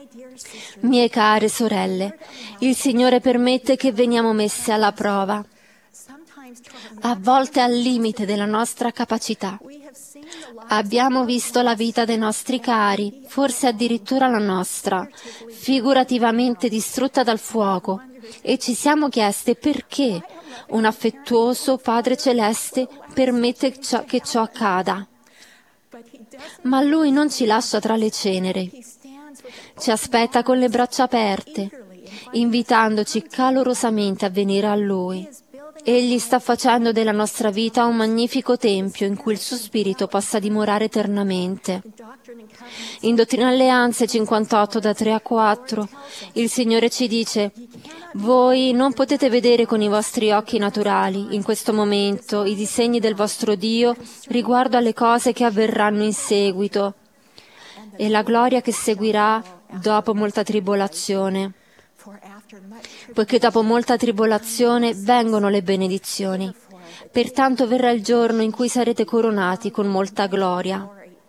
Mie care sorelle, il Signore permette che veniamo messe alla prova, a volte al limite della nostra capacità. Abbiamo visto la vita dei nostri cari, forse addirittura la nostra, figurativamente distrutta dal fuoco, e ci siamo chieste perché un affettuoso Padre Celeste permette ciò- che ciò accada. Ma Lui non ci lascia tra le ceneri. Ci aspetta con le braccia aperte, invitandoci calorosamente a venire a Lui. Egli sta facendo della nostra vita un magnifico tempio in cui il suo spirito possa dimorare eternamente. In Dottrina e Alleanze cinquantotto da tre a quattro, il Signore ci dice: voi non potete vedere con i vostri occhi naturali in questo momento i disegni del vostro Dio riguardo alle cose che avverranno in seguito e la gloria che seguirà dopo molta tribolazione. Poiché dopo molta tribolazione vengono le benedizioni. Pertanto verrà il giorno in cui sarete coronati con molta gloria.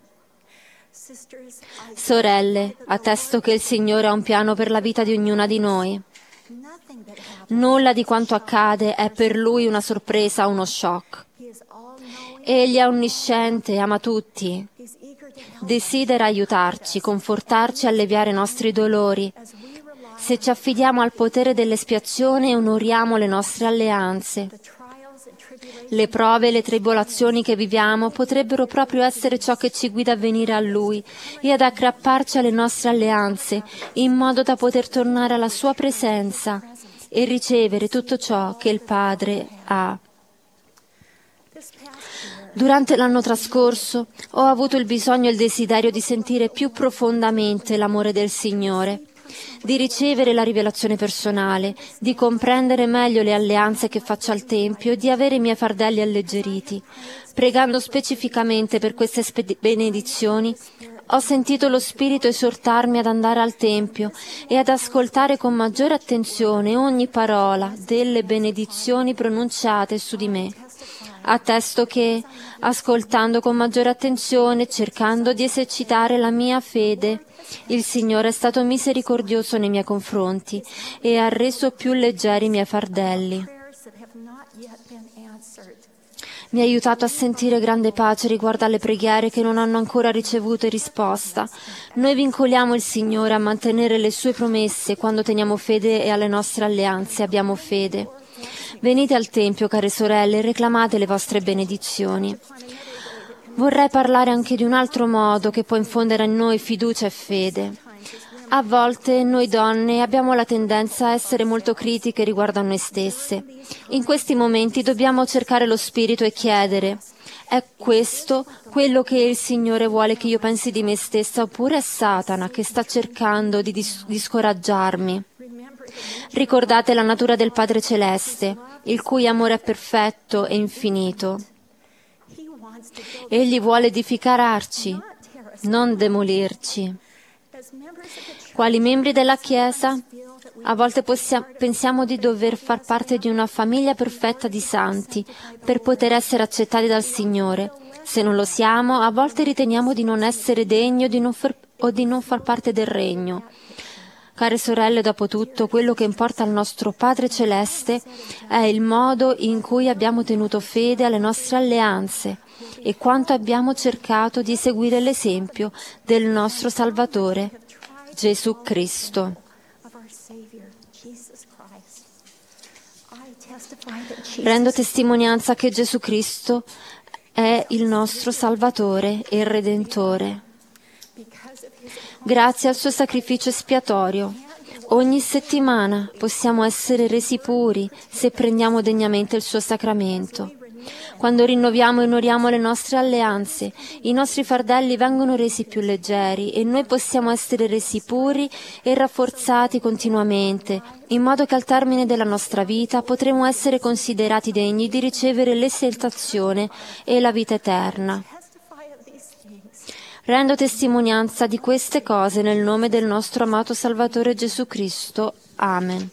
Sorelle, attesto che il Signore ha un piano per la vita di ognuna di noi. Nulla di quanto accade è per Lui una sorpresa o uno shock. Egli è onnisciente, ama tutti. Desidera aiutarci, confortarci e alleviare i nostri dolori. Se ci affidiamo al potere dell'espiazione e onoriamo le nostre alleanze. Le prove e le tribolazioni che viviamo potrebbero proprio essere ciò che ci guida a venire a Lui e ad aggrapparci alle nostre alleanze, in modo da poter tornare alla Sua presenza e ricevere tutto ciò che il Padre ha. Durante l'anno trascorso ho avuto il bisogno e il desiderio di sentire più profondamente l'amore del Signore, di ricevere la rivelazione personale, di comprendere meglio le alleanze che faccio al Tempio e di avere i miei fardelli alleggeriti. Pregando specificamente per queste spe- benedizioni, ho sentito lo Spirito esortarmi ad andare al Tempio e ad ascoltare con maggiore attenzione ogni parola delle benedizioni pronunciate su di me. Attesto che, ascoltando con maggiore attenzione, cercando di esercitare la mia fede, il Signore è stato misericordioso nei miei confronti e ha reso più leggeri i miei fardelli. Mi ha aiutato a sentire grande pace riguardo alle preghiere che non hanno ancora ricevuto risposta. Noi vincoliamo il Signore a mantenere le sue promesse quando teniamo fede e alle nostre alleanze abbiamo fede. Venite al Tempio, care sorelle, e reclamate le vostre benedizioni. Vorrei parlare anche di un altro modo che può infondere in noi fiducia e fede. A volte noi donne abbiamo la tendenza a essere molto critiche riguardo a noi stesse. In questi momenti dobbiamo cercare lo Spirito e chiedere: è questo quello che il Signore vuole che io pensi di me stessa, oppure è Satana che sta cercando di, dis- di scoraggiarmi? Ricordate la natura del Padre Celeste, il cui amore è perfetto e infinito. Egli vuole edificarci, non demolirci. Quali membri della Chiesa, a volte possiamo, pensiamo di dover far parte di una famiglia perfetta di santi per poter essere accettati dal Signore. Se non lo siamo, a volte riteniamo di non essere degni o di non far, o di non far parte del regno. Care sorelle, dopo tutto, quello che importa al nostro Padre Celeste è il modo in cui abbiamo tenuto fede alle nostre alleanze e quanto abbiamo cercato di seguire l'esempio del nostro Salvatore, Gesù Cristo. Rendo testimonianza che Gesù Cristo è il nostro Salvatore e il Redentore. Grazie al suo sacrificio espiatorio, ogni settimana possiamo essere resi puri se prendiamo degnamente il suo sacramento. Quando rinnoviamo e onoriamo le nostre alleanze, i nostri fardelli vengono resi più leggeri e noi possiamo essere resi puri e rafforzati continuamente, in modo che al termine della nostra vita potremo essere considerati degni di ricevere l'esaltazione e la vita eterna. Rendo testimonianza di queste cose nel nome del nostro amato Salvatore Gesù Cristo. Amen.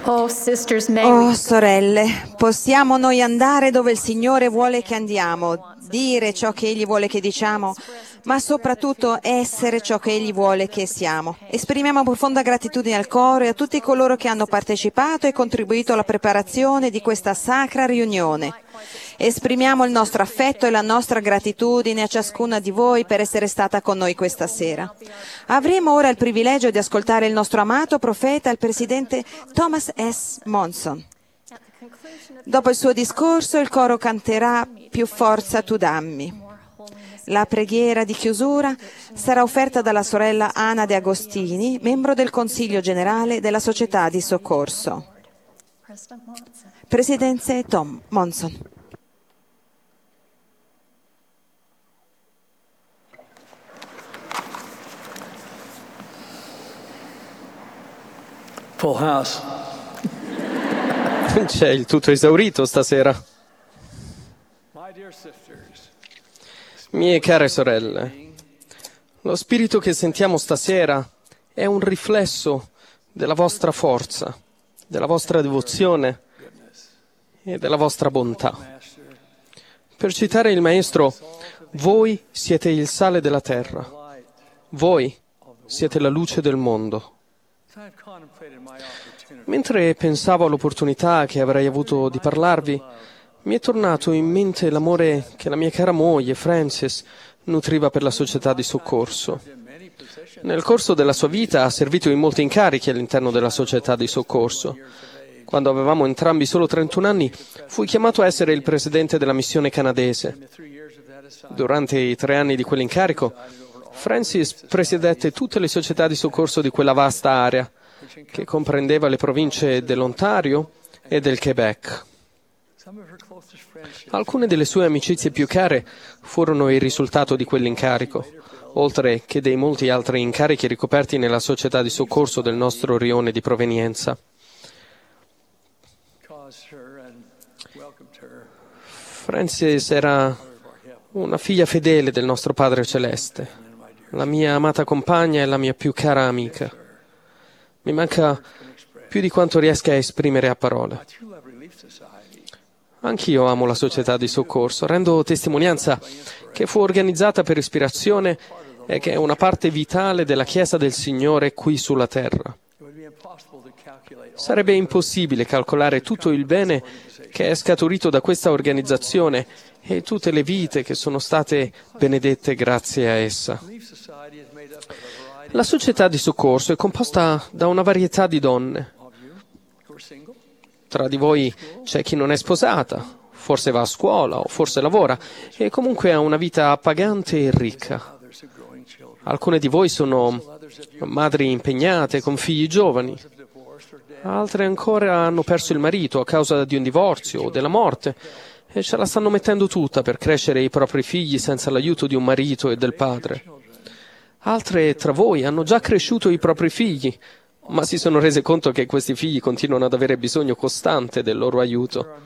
Oh, sisters, may Oh, we sorelle, possiamo noi andare dove il Signore vuole che andiamo, dire ciò che Egli vuole che diciamo, ma soprattutto essere ciò che Egli vuole che siamo. Esprimiamo profonda gratitudine al coro e a tutti coloro che hanno partecipato e contribuito alla preparazione di questa sacra riunione. Esprimiamo il nostro affetto e la nostra gratitudine a ciascuna di voi per essere stata con noi questa sera. Avremo ora il privilegio di ascoltare il nostro amato profeta, il presidente Thomas S. Monson. Dopo il suo discorso il coro canterà Più forza tu dammi. La preghiera di chiusura sarà offerta dalla sorella Ana De Agostini, membro del Consiglio Generale della Società di Soccorso. Presidente Tom Monson. Full house. C'è il tutto esaurito stasera. My dear sisters, Mie care sorelle, lo spirito che sentiamo stasera è un riflesso della vostra forza, della vostra devozione e della vostra bontà. Per citare il Maestro, voi siete il sale della terra, voi siete la luce del mondo. I've contemplated my opportunity. Mentre pensavo all'opportunità che avrei avuto di parlarvi, mi è tornato in mente l'amore che la mia cara moglie, Frances, nutriva per la società di soccorso. Nel corso della sua vita ha servito in molti incarichi all'interno della società di soccorso. Quando avevamo entrambi solo trentuno anni, fui chiamato a essere il presidente della missione canadese. Durante i tre anni di quell'incarico, Francis presiedette tutte le società di soccorso di quella vasta area, che comprendeva le province dell'Ontario e del Quebec. Alcune delle sue amicizie più care furono il risultato di quell'incarico, oltre che dei molti altri incarichi ricoperti nella società di soccorso del nostro rione di provenienza. Frances era una figlia fedele del nostro Padre Celeste, la mia amata compagna e la mia più cara amica. Mi manca più di quanto riesca a esprimere a parole. Anch'io amo la società di soccorso, rendo testimonianza che fu organizzata per ispirazione e che è una parte vitale della Chiesa del Signore qui sulla terra. Sarebbe impossibile calcolare tutto il bene che è scaturito da questa organizzazione e tutte le vite che sono state benedette grazie a essa. La società di soccorso è composta da una varietà di donne. Tra di voi c'è chi non è sposata, forse va a scuola o forse lavora e comunque ha una vita appagante e ricca. Alcune di voi sono madri impegnate con figli giovani. Altre ancora hanno perso il marito a causa di un divorzio o della morte e ce la stanno mettendo tutta per crescere i propri figli senza l'aiuto di un marito e del padre. Altre tra voi hanno già cresciuto i propri figli, ma si sono rese conto che questi figli continuano ad avere bisogno costante del loro aiuto.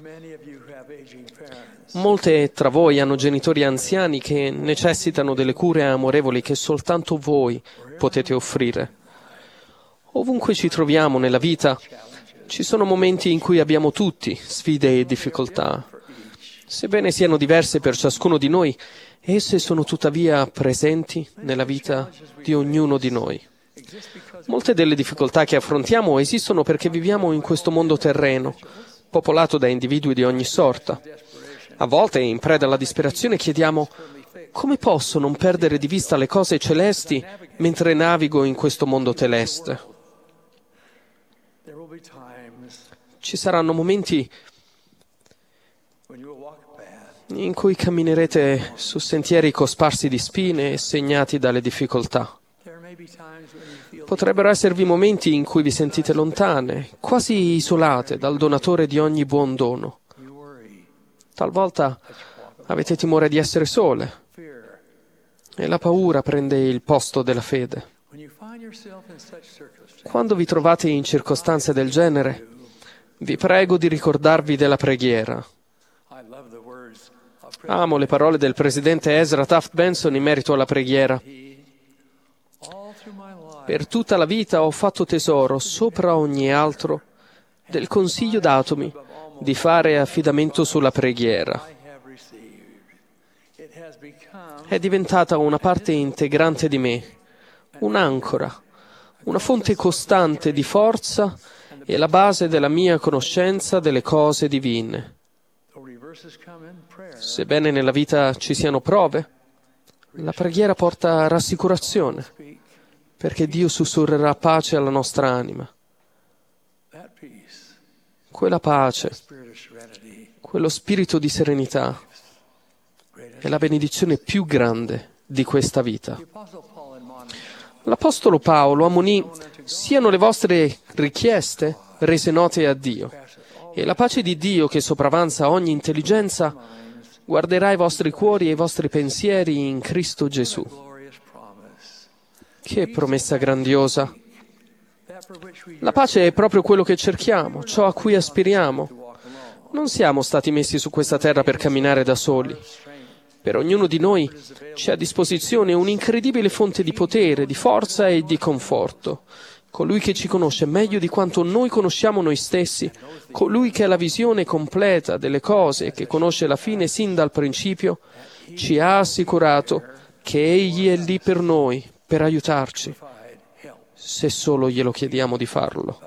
Molte tra voi hanno genitori anziani che necessitano delle cure amorevoli che soltanto voi potete offrire. Ovunque ci troviamo nella vita, ci sono momenti in cui abbiamo tutti sfide e difficoltà. Sebbene siano diverse per ciascuno di noi, esse sono tuttavia presenti nella vita di ognuno di noi. Molte delle difficoltà che affrontiamo esistono perché viviamo in questo mondo terreno, popolato da individui di ogni sorta. A volte, in preda alla disperazione, chiediamo: come posso non perdere di vista le cose celesti mentre navigo in questo mondo teleste? Ci saranno momenti in cui camminerete su sentieri cosparsi di spine e segnati dalle difficoltà. Potrebbero esservi momenti in cui vi sentite lontane, quasi isolate dal donatore di ogni buon dono. Talvolta avete timore di essere sole e la paura prende il posto della fede. Quando vi trovate in circostanze del genere, vi prego di ricordarvi della preghiera. Amo le parole del presidente Ezra Taft Benson in merito alla preghiera. Per tutta la vita ho fatto tesoro sopra ogni altro del consiglio datomi di fare affidamento sulla preghiera. È diventata una parte integrante di me, un'ancora, una fonte costante di forza e la base della mia conoscenza delle cose divine. Sebbene nella vita ci siano prove, la preghiera porta rassicurazione, perché Dio sussurrerà pace alla nostra anima. Quella pace, quello spirito di serenità, è la benedizione più grande di questa vita. L'Apostolo Paolo ammonì: siano le vostre richieste rese note a Dio, e la pace di Dio, che sopravanza ogni intelligenza, guarderà i vostri cuori e i vostri pensieri in Cristo Gesù. Che promessa grandiosa! La pace è proprio quello che cerchiamo, ciò a cui aspiriamo. Non siamo stati messi su questa terra per camminare da soli. Per ognuno di noi c'è a disposizione un'incredibile fonte di potere, di forza e di conforto. Colui che ci conosce meglio di quanto noi conosciamo noi stessi, colui che ha la visione completa delle cose e che conosce la fine sin dal principio, ci ha assicurato che Egli è lì per noi, per aiutarci, se solo glielo chiediamo di farlo.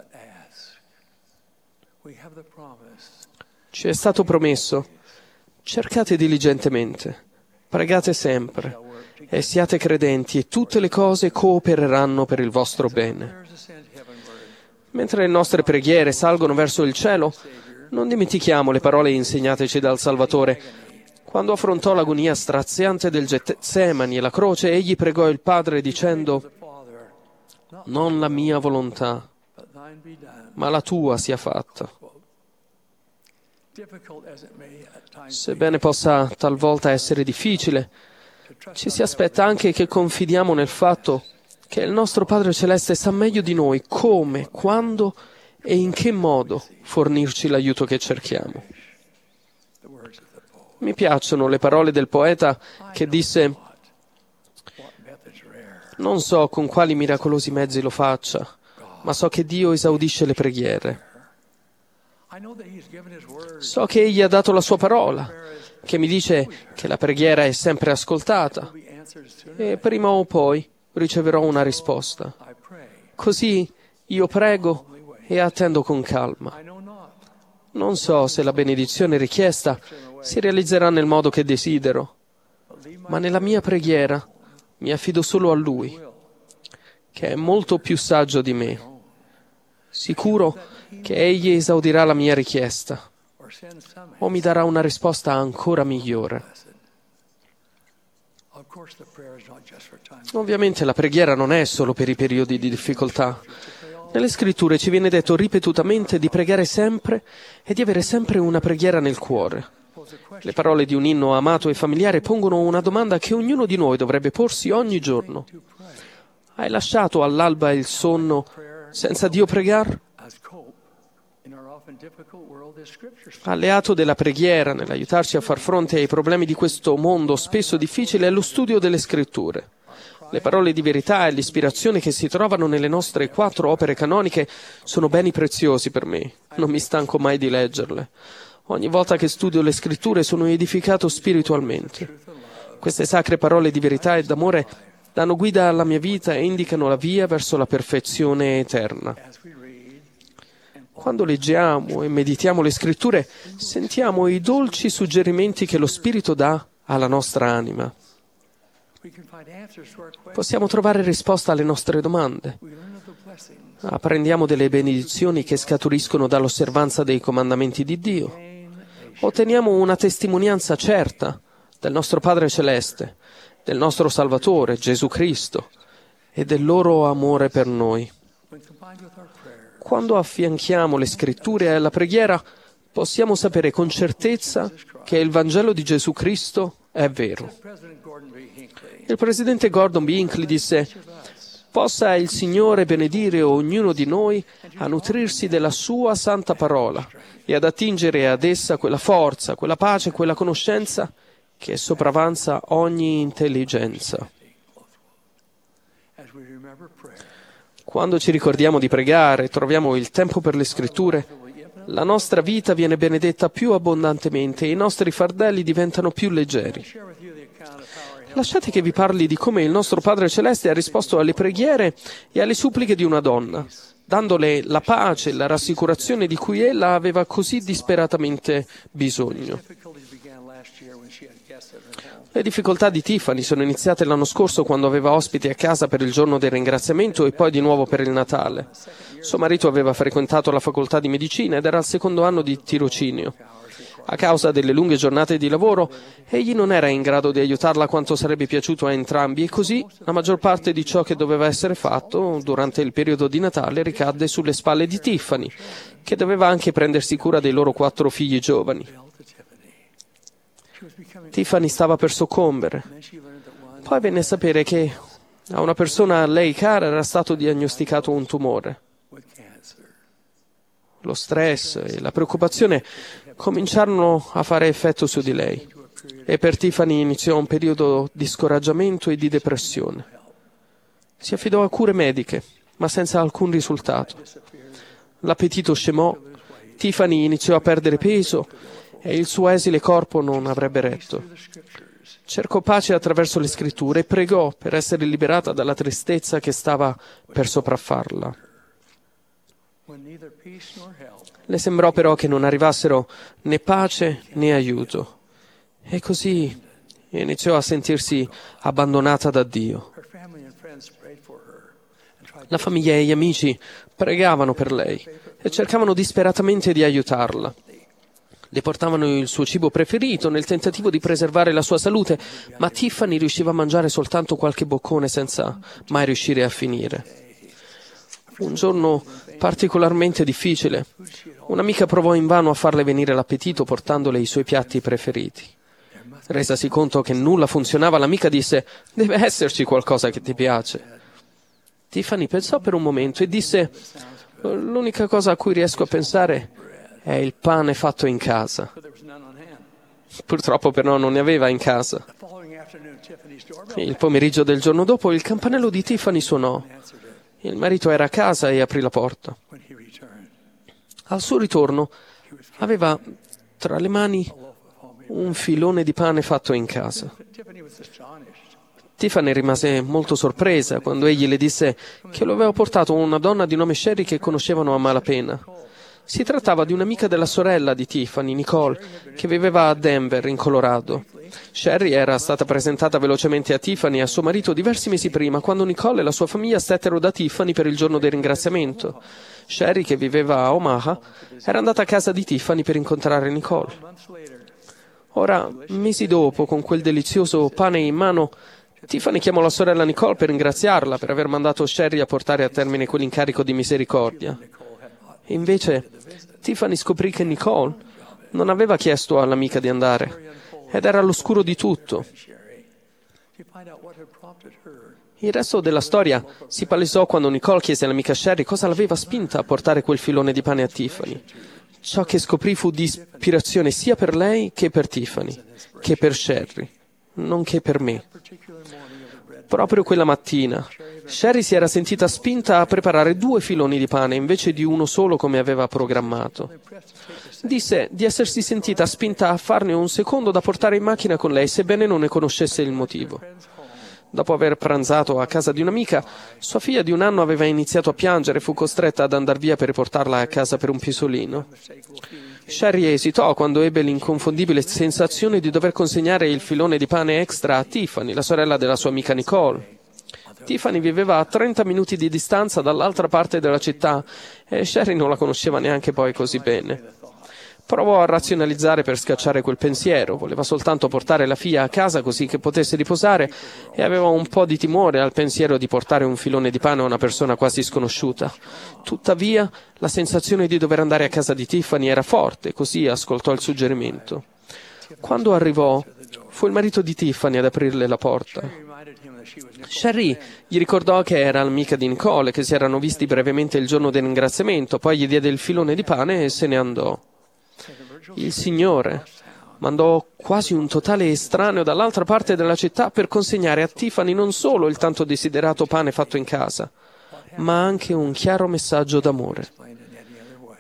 Ci è stato promesso: cercate diligentemente, pregate sempre e siate credenti, e tutte le cose coopereranno per il vostro bene. Mentre le nostre preghiere salgono verso il cielo, non dimentichiamo le parole insegnateci dal Salvatore. Quando affrontò l'agonia straziante del Getsemani e la croce, egli pregò il Padre dicendo: non la mia volontà, ma la tua sia fatta. Sebbene possa talvolta essere difficile, ci si aspetta anche che confidiamo nel fatto che il nostro Padre Celeste sa meglio di noi come, quando e in che modo fornirci l'aiuto che cerchiamo. Mi piacciono le parole del poeta che disse: non so con quali miracolosi mezzi lo faccia, ma so che Dio esaudisce le preghiere. So che Egli ha dato la sua parola, che mi dice che la preghiera è sempre ascoltata e prima o poi riceverò una risposta. Così io prego e attendo con calma. Non so se la benedizione richiesta si realizzerà nel modo che desidero, ma nella mia preghiera mi affido solo a Lui, che è molto più saggio di me, sicuro che Egli esaudirà la mia richiesta o mi darà una risposta ancora migliore. Ovviamente la preghiera non è solo per i periodi di difficoltà. Nelle Scritture ci viene detto ripetutamente di pregare sempre e di avere sempre una preghiera nel cuore. Le parole di un inno amato e familiare pongono una domanda che ognuno di noi dovrebbe porsi ogni giorno. Hai lasciato all'alba il sonno senza Dio pregare? Alleato della preghiera nell'aiutarci a far fronte ai problemi di questo mondo spesso difficile è lo studio delle Scritture. Le parole di verità e l'ispirazione che si trovano nelle nostre quattro opere canoniche sono beni preziosi per me. Non mi stanco mai di leggerle. Ogni volta che studio le Scritture sono edificato spiritualmente. Queste sacre parole di verità e d'amore danno guida alla mia vita e indicano la via verso la perfezione eterna. Quando leggiamo e meditiamo le Scritture, sentiamo i dolci suggerimenti che lo Spirito dà alla nostra anima. Possiamo trovare risposta alle nostre domande. Apprendiamo delle benedizioni che scaturiscono dall'osservanza dei comandamenti di Dio. Otteniamo una testimonianza certa del nostro Padre Celeste, del nostro Salvatore, Gesù Cristo, e del loro amore per noi. Quando affianchiamo le Scritture alla preghiera, possiamo sapere con certezza che il Vangelo di Gesù Cristo è vero. Il presidente Gordon B. Hinckley disse: «Possa il Signore benedire ognuno di noi a nutrirsi della sua santa parola e ad attingere ad essa quella forza, quella pace, quella conoscenza che sopravanza ogni intelligenza». Quando ci ricordiamo di pregare, troviamo il tempo per le Scritture, La nostra vita viene benedetta più abbondantemente e i nostri fardelli diventano più leggeri. Lasciate che vi parli di come il nostro Padre Celeste ha risposto alle preghiere e alle suppliche di una donna, dandole la pace e la rassicurazione di cui ella aveva così disperatamente bisogno. Le difficoltà di Tiffany sono iniziate l'anno scorso quando aveva ospiti a casa per il giorno del ringraziamento e poi di nuovo per il Natale. Suo marito aveva frequentato la facoltà di medicina ed era al secondo anno di tirocinio. A causa delle lunghe giornate di lavoro, egli non era in grado di aiutarla quanto sarebbe piaciuto a entrambi e così la maggior parte di ciò che doveva essere fatto durante il periodo di Natale ricadde sulle spalle di Tiffany, che doveva anche prendersi cura dei loro quattro figli giovani. Tiffany stava per soccombere. Poi venne a sapere che a una persona a lei cara era stato diagnosticato un tumore. Lo stress e la preoccupazione cominciarono a fare effetto su di lei e per Tiffany iniziò un periodo di scoraggiamento e di depressione. Si affidò a cure mediche, ma senza alcun risultato. L'appetito scemò, Tiffany iniziò a perdere peso e il suo esile corpo non avrebbe retto. Cercò pace attraverso le scritture e pregò per essere liberata dalla tristezza che stava per sopraffarla. Le sembrò però che non arrivassero né pace né aiuto e così iniziò a sentirsi abbandonata da Dio. La famiglia e gli amici pregavano per lei e cercavano disperatamente di aiutarla. Le portavano il suo cibo preferito nel tentativo di preservare la sua salute, ma Tiffany riusciva a mangiare soltanto qualche boccone senza mai riuscire a finire. Un giorno particolarmente difficile, un'amica provò invano a farle venire l'appetito portandole i suoi piatti preferiti. Resasi conto che nulla funzionava, l'amica disse: «Deve esserci qualcosa che ti piace». Tiffany pensò per un momento e disse: «L'unica cosa a cui riesco a pensare è il pane fatto in casa». Purtroppo però non ne aveva in casa. Il pomeriggio del giorno dopo il campanello di Tiffany suonò. Il marito era a casa e aprì la porta. Al suo ritorno aveva tra le mani un filone di pane fatto in casa. Tiffany rimase molto sorpresa quando egli le disse che lo aveva portato una donna di nome Sherry che conoscevano a malapena. Si trattava di un'amica della sorella di Tiffany, Nicole, che viveva a Denver, in Colorado. Sherry era stata presentata velocemente a Tiffany e a suo marito diversi mesi prima, quando Nicole e la sua famiglia stettero da Tiffany per il giorno del ringraziamento. Sherry, che viveva a Omaha, era andata a casa di Tiffany per incontrare Nicole. Ora, mesi dopo, con quel delizioso pane in mano, Tiffany chiamò la sorella Nicole per ringraziarla per aver mandato Sherry a portare a termine quell'incarico di misericordia. Invece, Tiffany scoprì che Nicole non aveva chiesto all'amica di andare ed era all'oscuro di tutto. Il resto della storia si palesò quando Nicole chiese all'amica Sherry cosa l'aveva spinta a portare quel filone di pane a Tiffany. Ciò che scoprì fu di ispirazione sia per lei che per Tiffany, che per Sherry, nonché per me. Proprio quella mattina, Sherry si era sentita spinta a preparare due filoni di pane invece di uno solo come aveva programmato. Disse di essersi sentita spinta a farne un secondo da portare in macchina con lei, sebbene non ne conoscesse il motivo. Dopo aver pranzato a casa di un'amica, sua figlia di un anno aveva iniziato a piangere e fu costretta ad andar via per riportarla a casa per un pisolino. Sherry esitò quando ebbe l'inconfondibile sensazione di dover consegnare il filone di pane extra a Tiffany, la sorella della sua amica Nicole. Tiffany viveva a trenta minuti di distanza dall'altra parte della città e Sherry non la conosceva neanche poi così bene. Provò a razionalizzare per scacciare quel pensiero, voleva soltanto portare la figlia a casa così che potesse riposare e aveva un po' di timore al pensiero di portare un filone di pane a una persona quasi sconosciuta. Tuttavia, la sensazione di dover andare a casa di Tiffany era forte, così ascoltò il suggerimento. Quando arrivò, fu il marito di Tiffany ad aprirle la porta. Sherry gli ricordò che era l'amica di Nicole, che si erano visti brevemente il giorno del ringraziamento, poi gli diede il filone di pane e se ne andò. Il Signore mandò quasi un totale estraneo dall'altra parte della città per consegnare a Tiffany non solo il tanto desiderato pane fatto in casa, ma anche un chiaro messaggio d'amore.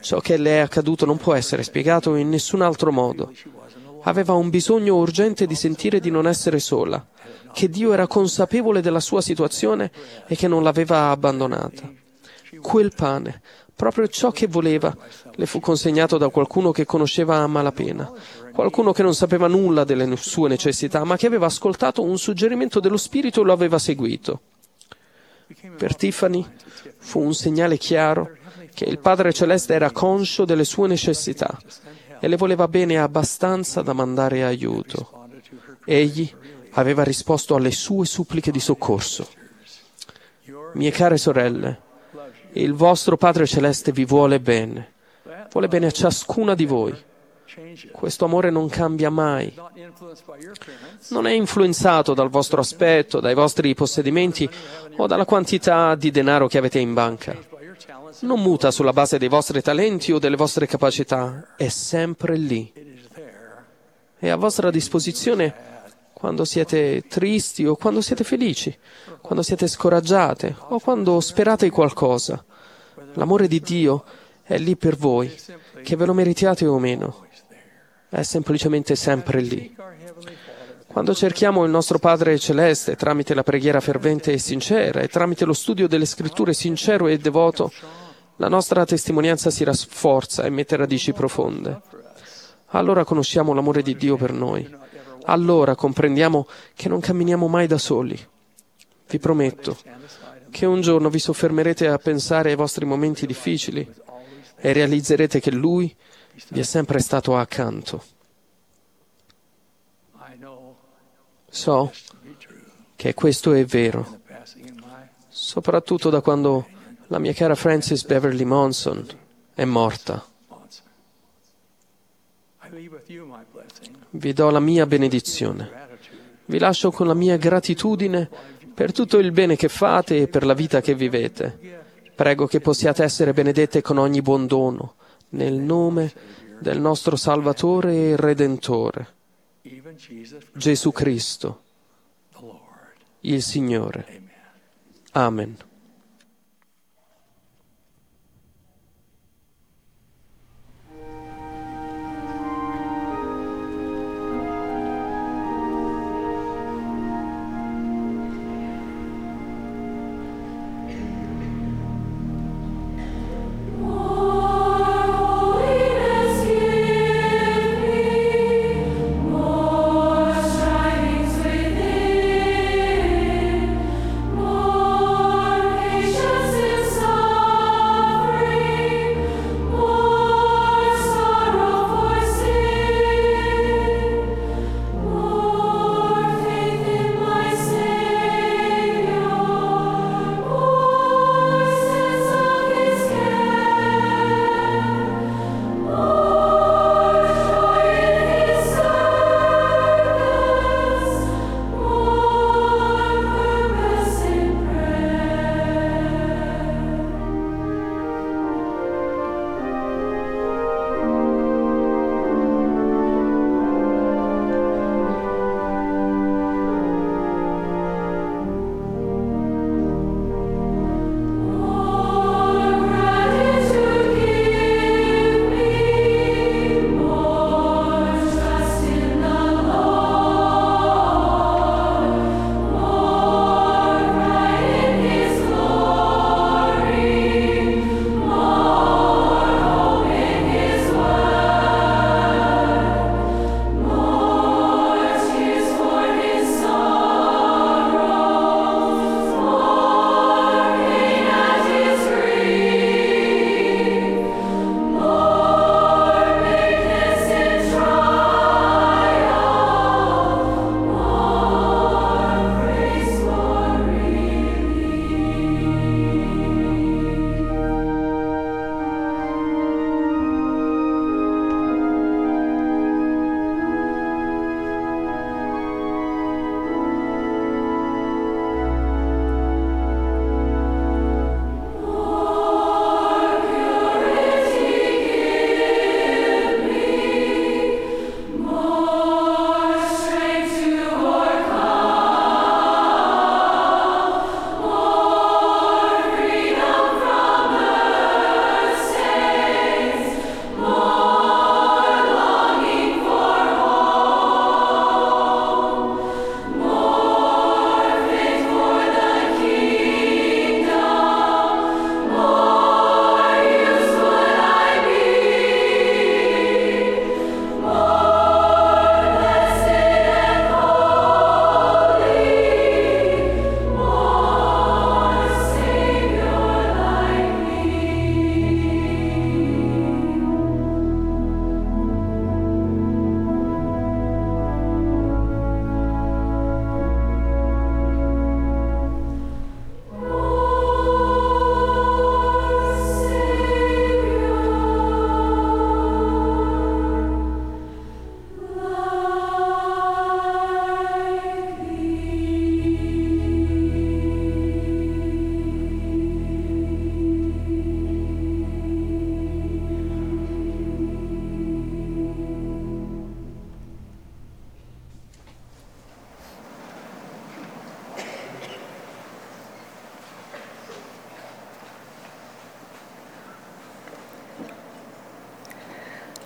Ciò che le è accaduto non può essere spiegato in nessun altro modo. Aveva un bisogno urgente di sentire di non essere sola, che Dio era consapevole della sua situazione e che non l'aveva abbandonata. Quel pane, proprio ciò che voleva, le fu consegnato da qualcuno che conosceva a malapena, qualcuno che non sapeva nulla delle sue necessità, ma che aveva ascoltato un suggerimento dello Spirito e lo aveva seguito. Per Tiffany fu un segnale chiaro che il Padre Celeste era conscio delle sue necessità e le voleva bene abbastanza da mandare aiuto. Egli aveva risposto alle sue suppliche di soccorso. Mie care sorelle, il vostro Padre Celeste vi vuole bene, vuole bene a ciascuna di voi. Questo amore non cambia mai. Non è influenzato dal vostro aspetto, dai vostri possedimenti o dalla quantità di denaro che avete in banca. Non muta sulla base dei vostri talenti o delle vostre capacità, è sempre lì. È a vostra disposizione quando siete tristi o quando siete felici, quando siete scoraggiate o quando sperate qualcosa. L'amore di Dio è lì per voi, che ve lo meritiate o meno. È semplicemente sempre lì. Quando cerchiamo il nostro Padre Celeste tramite la preghiera fervente e sincera e tramite lo studio delle Scritture sincero e devoto, la nostra testimonianza si rafforza e mette radici profonde. Allora conosciamo l'amore di Dio per noi. Allora comprendiamo che non camminiamo mai da soli. Vi prometto che un giorno vi soffermerete a pensare ai vostri momenti difficili e realizzerete che Lui vi è sempre stato accanto. So che questo è vero, soprattutto da quando la mia cara Frances Beverly Monson è morta. Vi do la mia benedizione. Vi lascio con la mia gratitudine per tutto il bene che fate e per la vita che vivete. Prego che possiate essere benedette con ogni buon dono, nel nome del nostro Salvatore e Redentore, Gesù Cristo, il Signore. Amen. More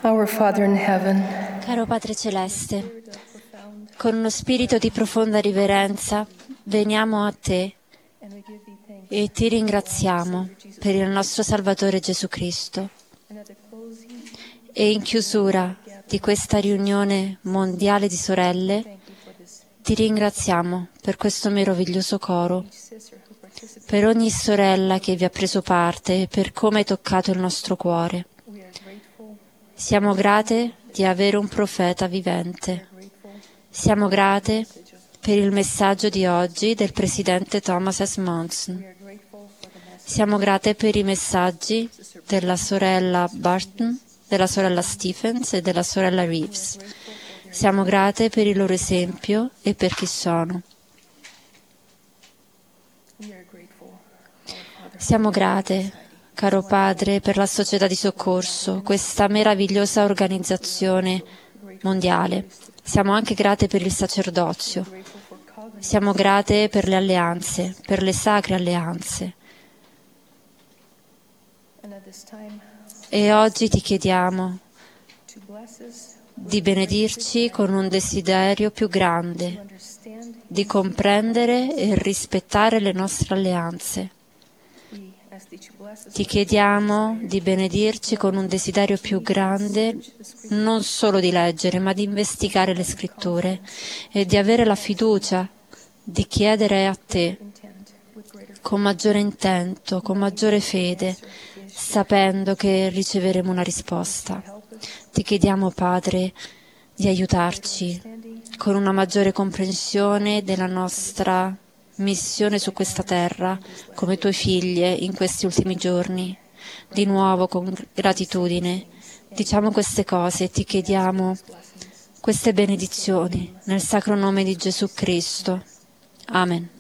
Our Father in heaven, Caro Padre Celeste, con uno spirito di profonda riverenza veniamo a Te e Ti ringraziamo per il nostro Salvatore Gesù Cristo. E in chiusura di questa riunione mondiale di sorelle, Ti ringraziamo per questo meraviglioso coro, per ogni sorella che vi ha preso parte e per come hai toccato il nostro cuore. Siamo grate di avere un profeta vivente. Siamo grate per il messaggio di oggi del presidente Thomas S. Monson. Siamo grate per i messaggi della sorella Barton, della sorella Stephens e della sorella Reeves. Siamo grate per il loro esempio e per chi sono. Siamo grate, caro Padre, per la Società di Soccorso, questa meravigliosa organizzazione mondiale. Siamo anche grate per il sacerdozio. Siamo grate per le alleanze, per le sacre alleanze. E oggi Ti chiediamo di benedirci con un desiderio più grande, di comprendere e rispettare le nostre alleanze. Ti chiediamo di benedirci con un desiderio più grande, non solo di leggere, ma di investigare le scritture e di avere la fiducia di chiedere a Te con maggiore intento, con maggiore fede, sapendo che riceveremo una risposta. Ti chiediamo, Padre, di aiutarci con una maggiore comprensione della nostra missione su questa terra, come Tue figlie in questi ultimi giorni. Di nuovo, con gratitudine, diciamo queste cose e Ti chiediamo queste benedizioni nel sacro nome di Gesù Cristo. Amen.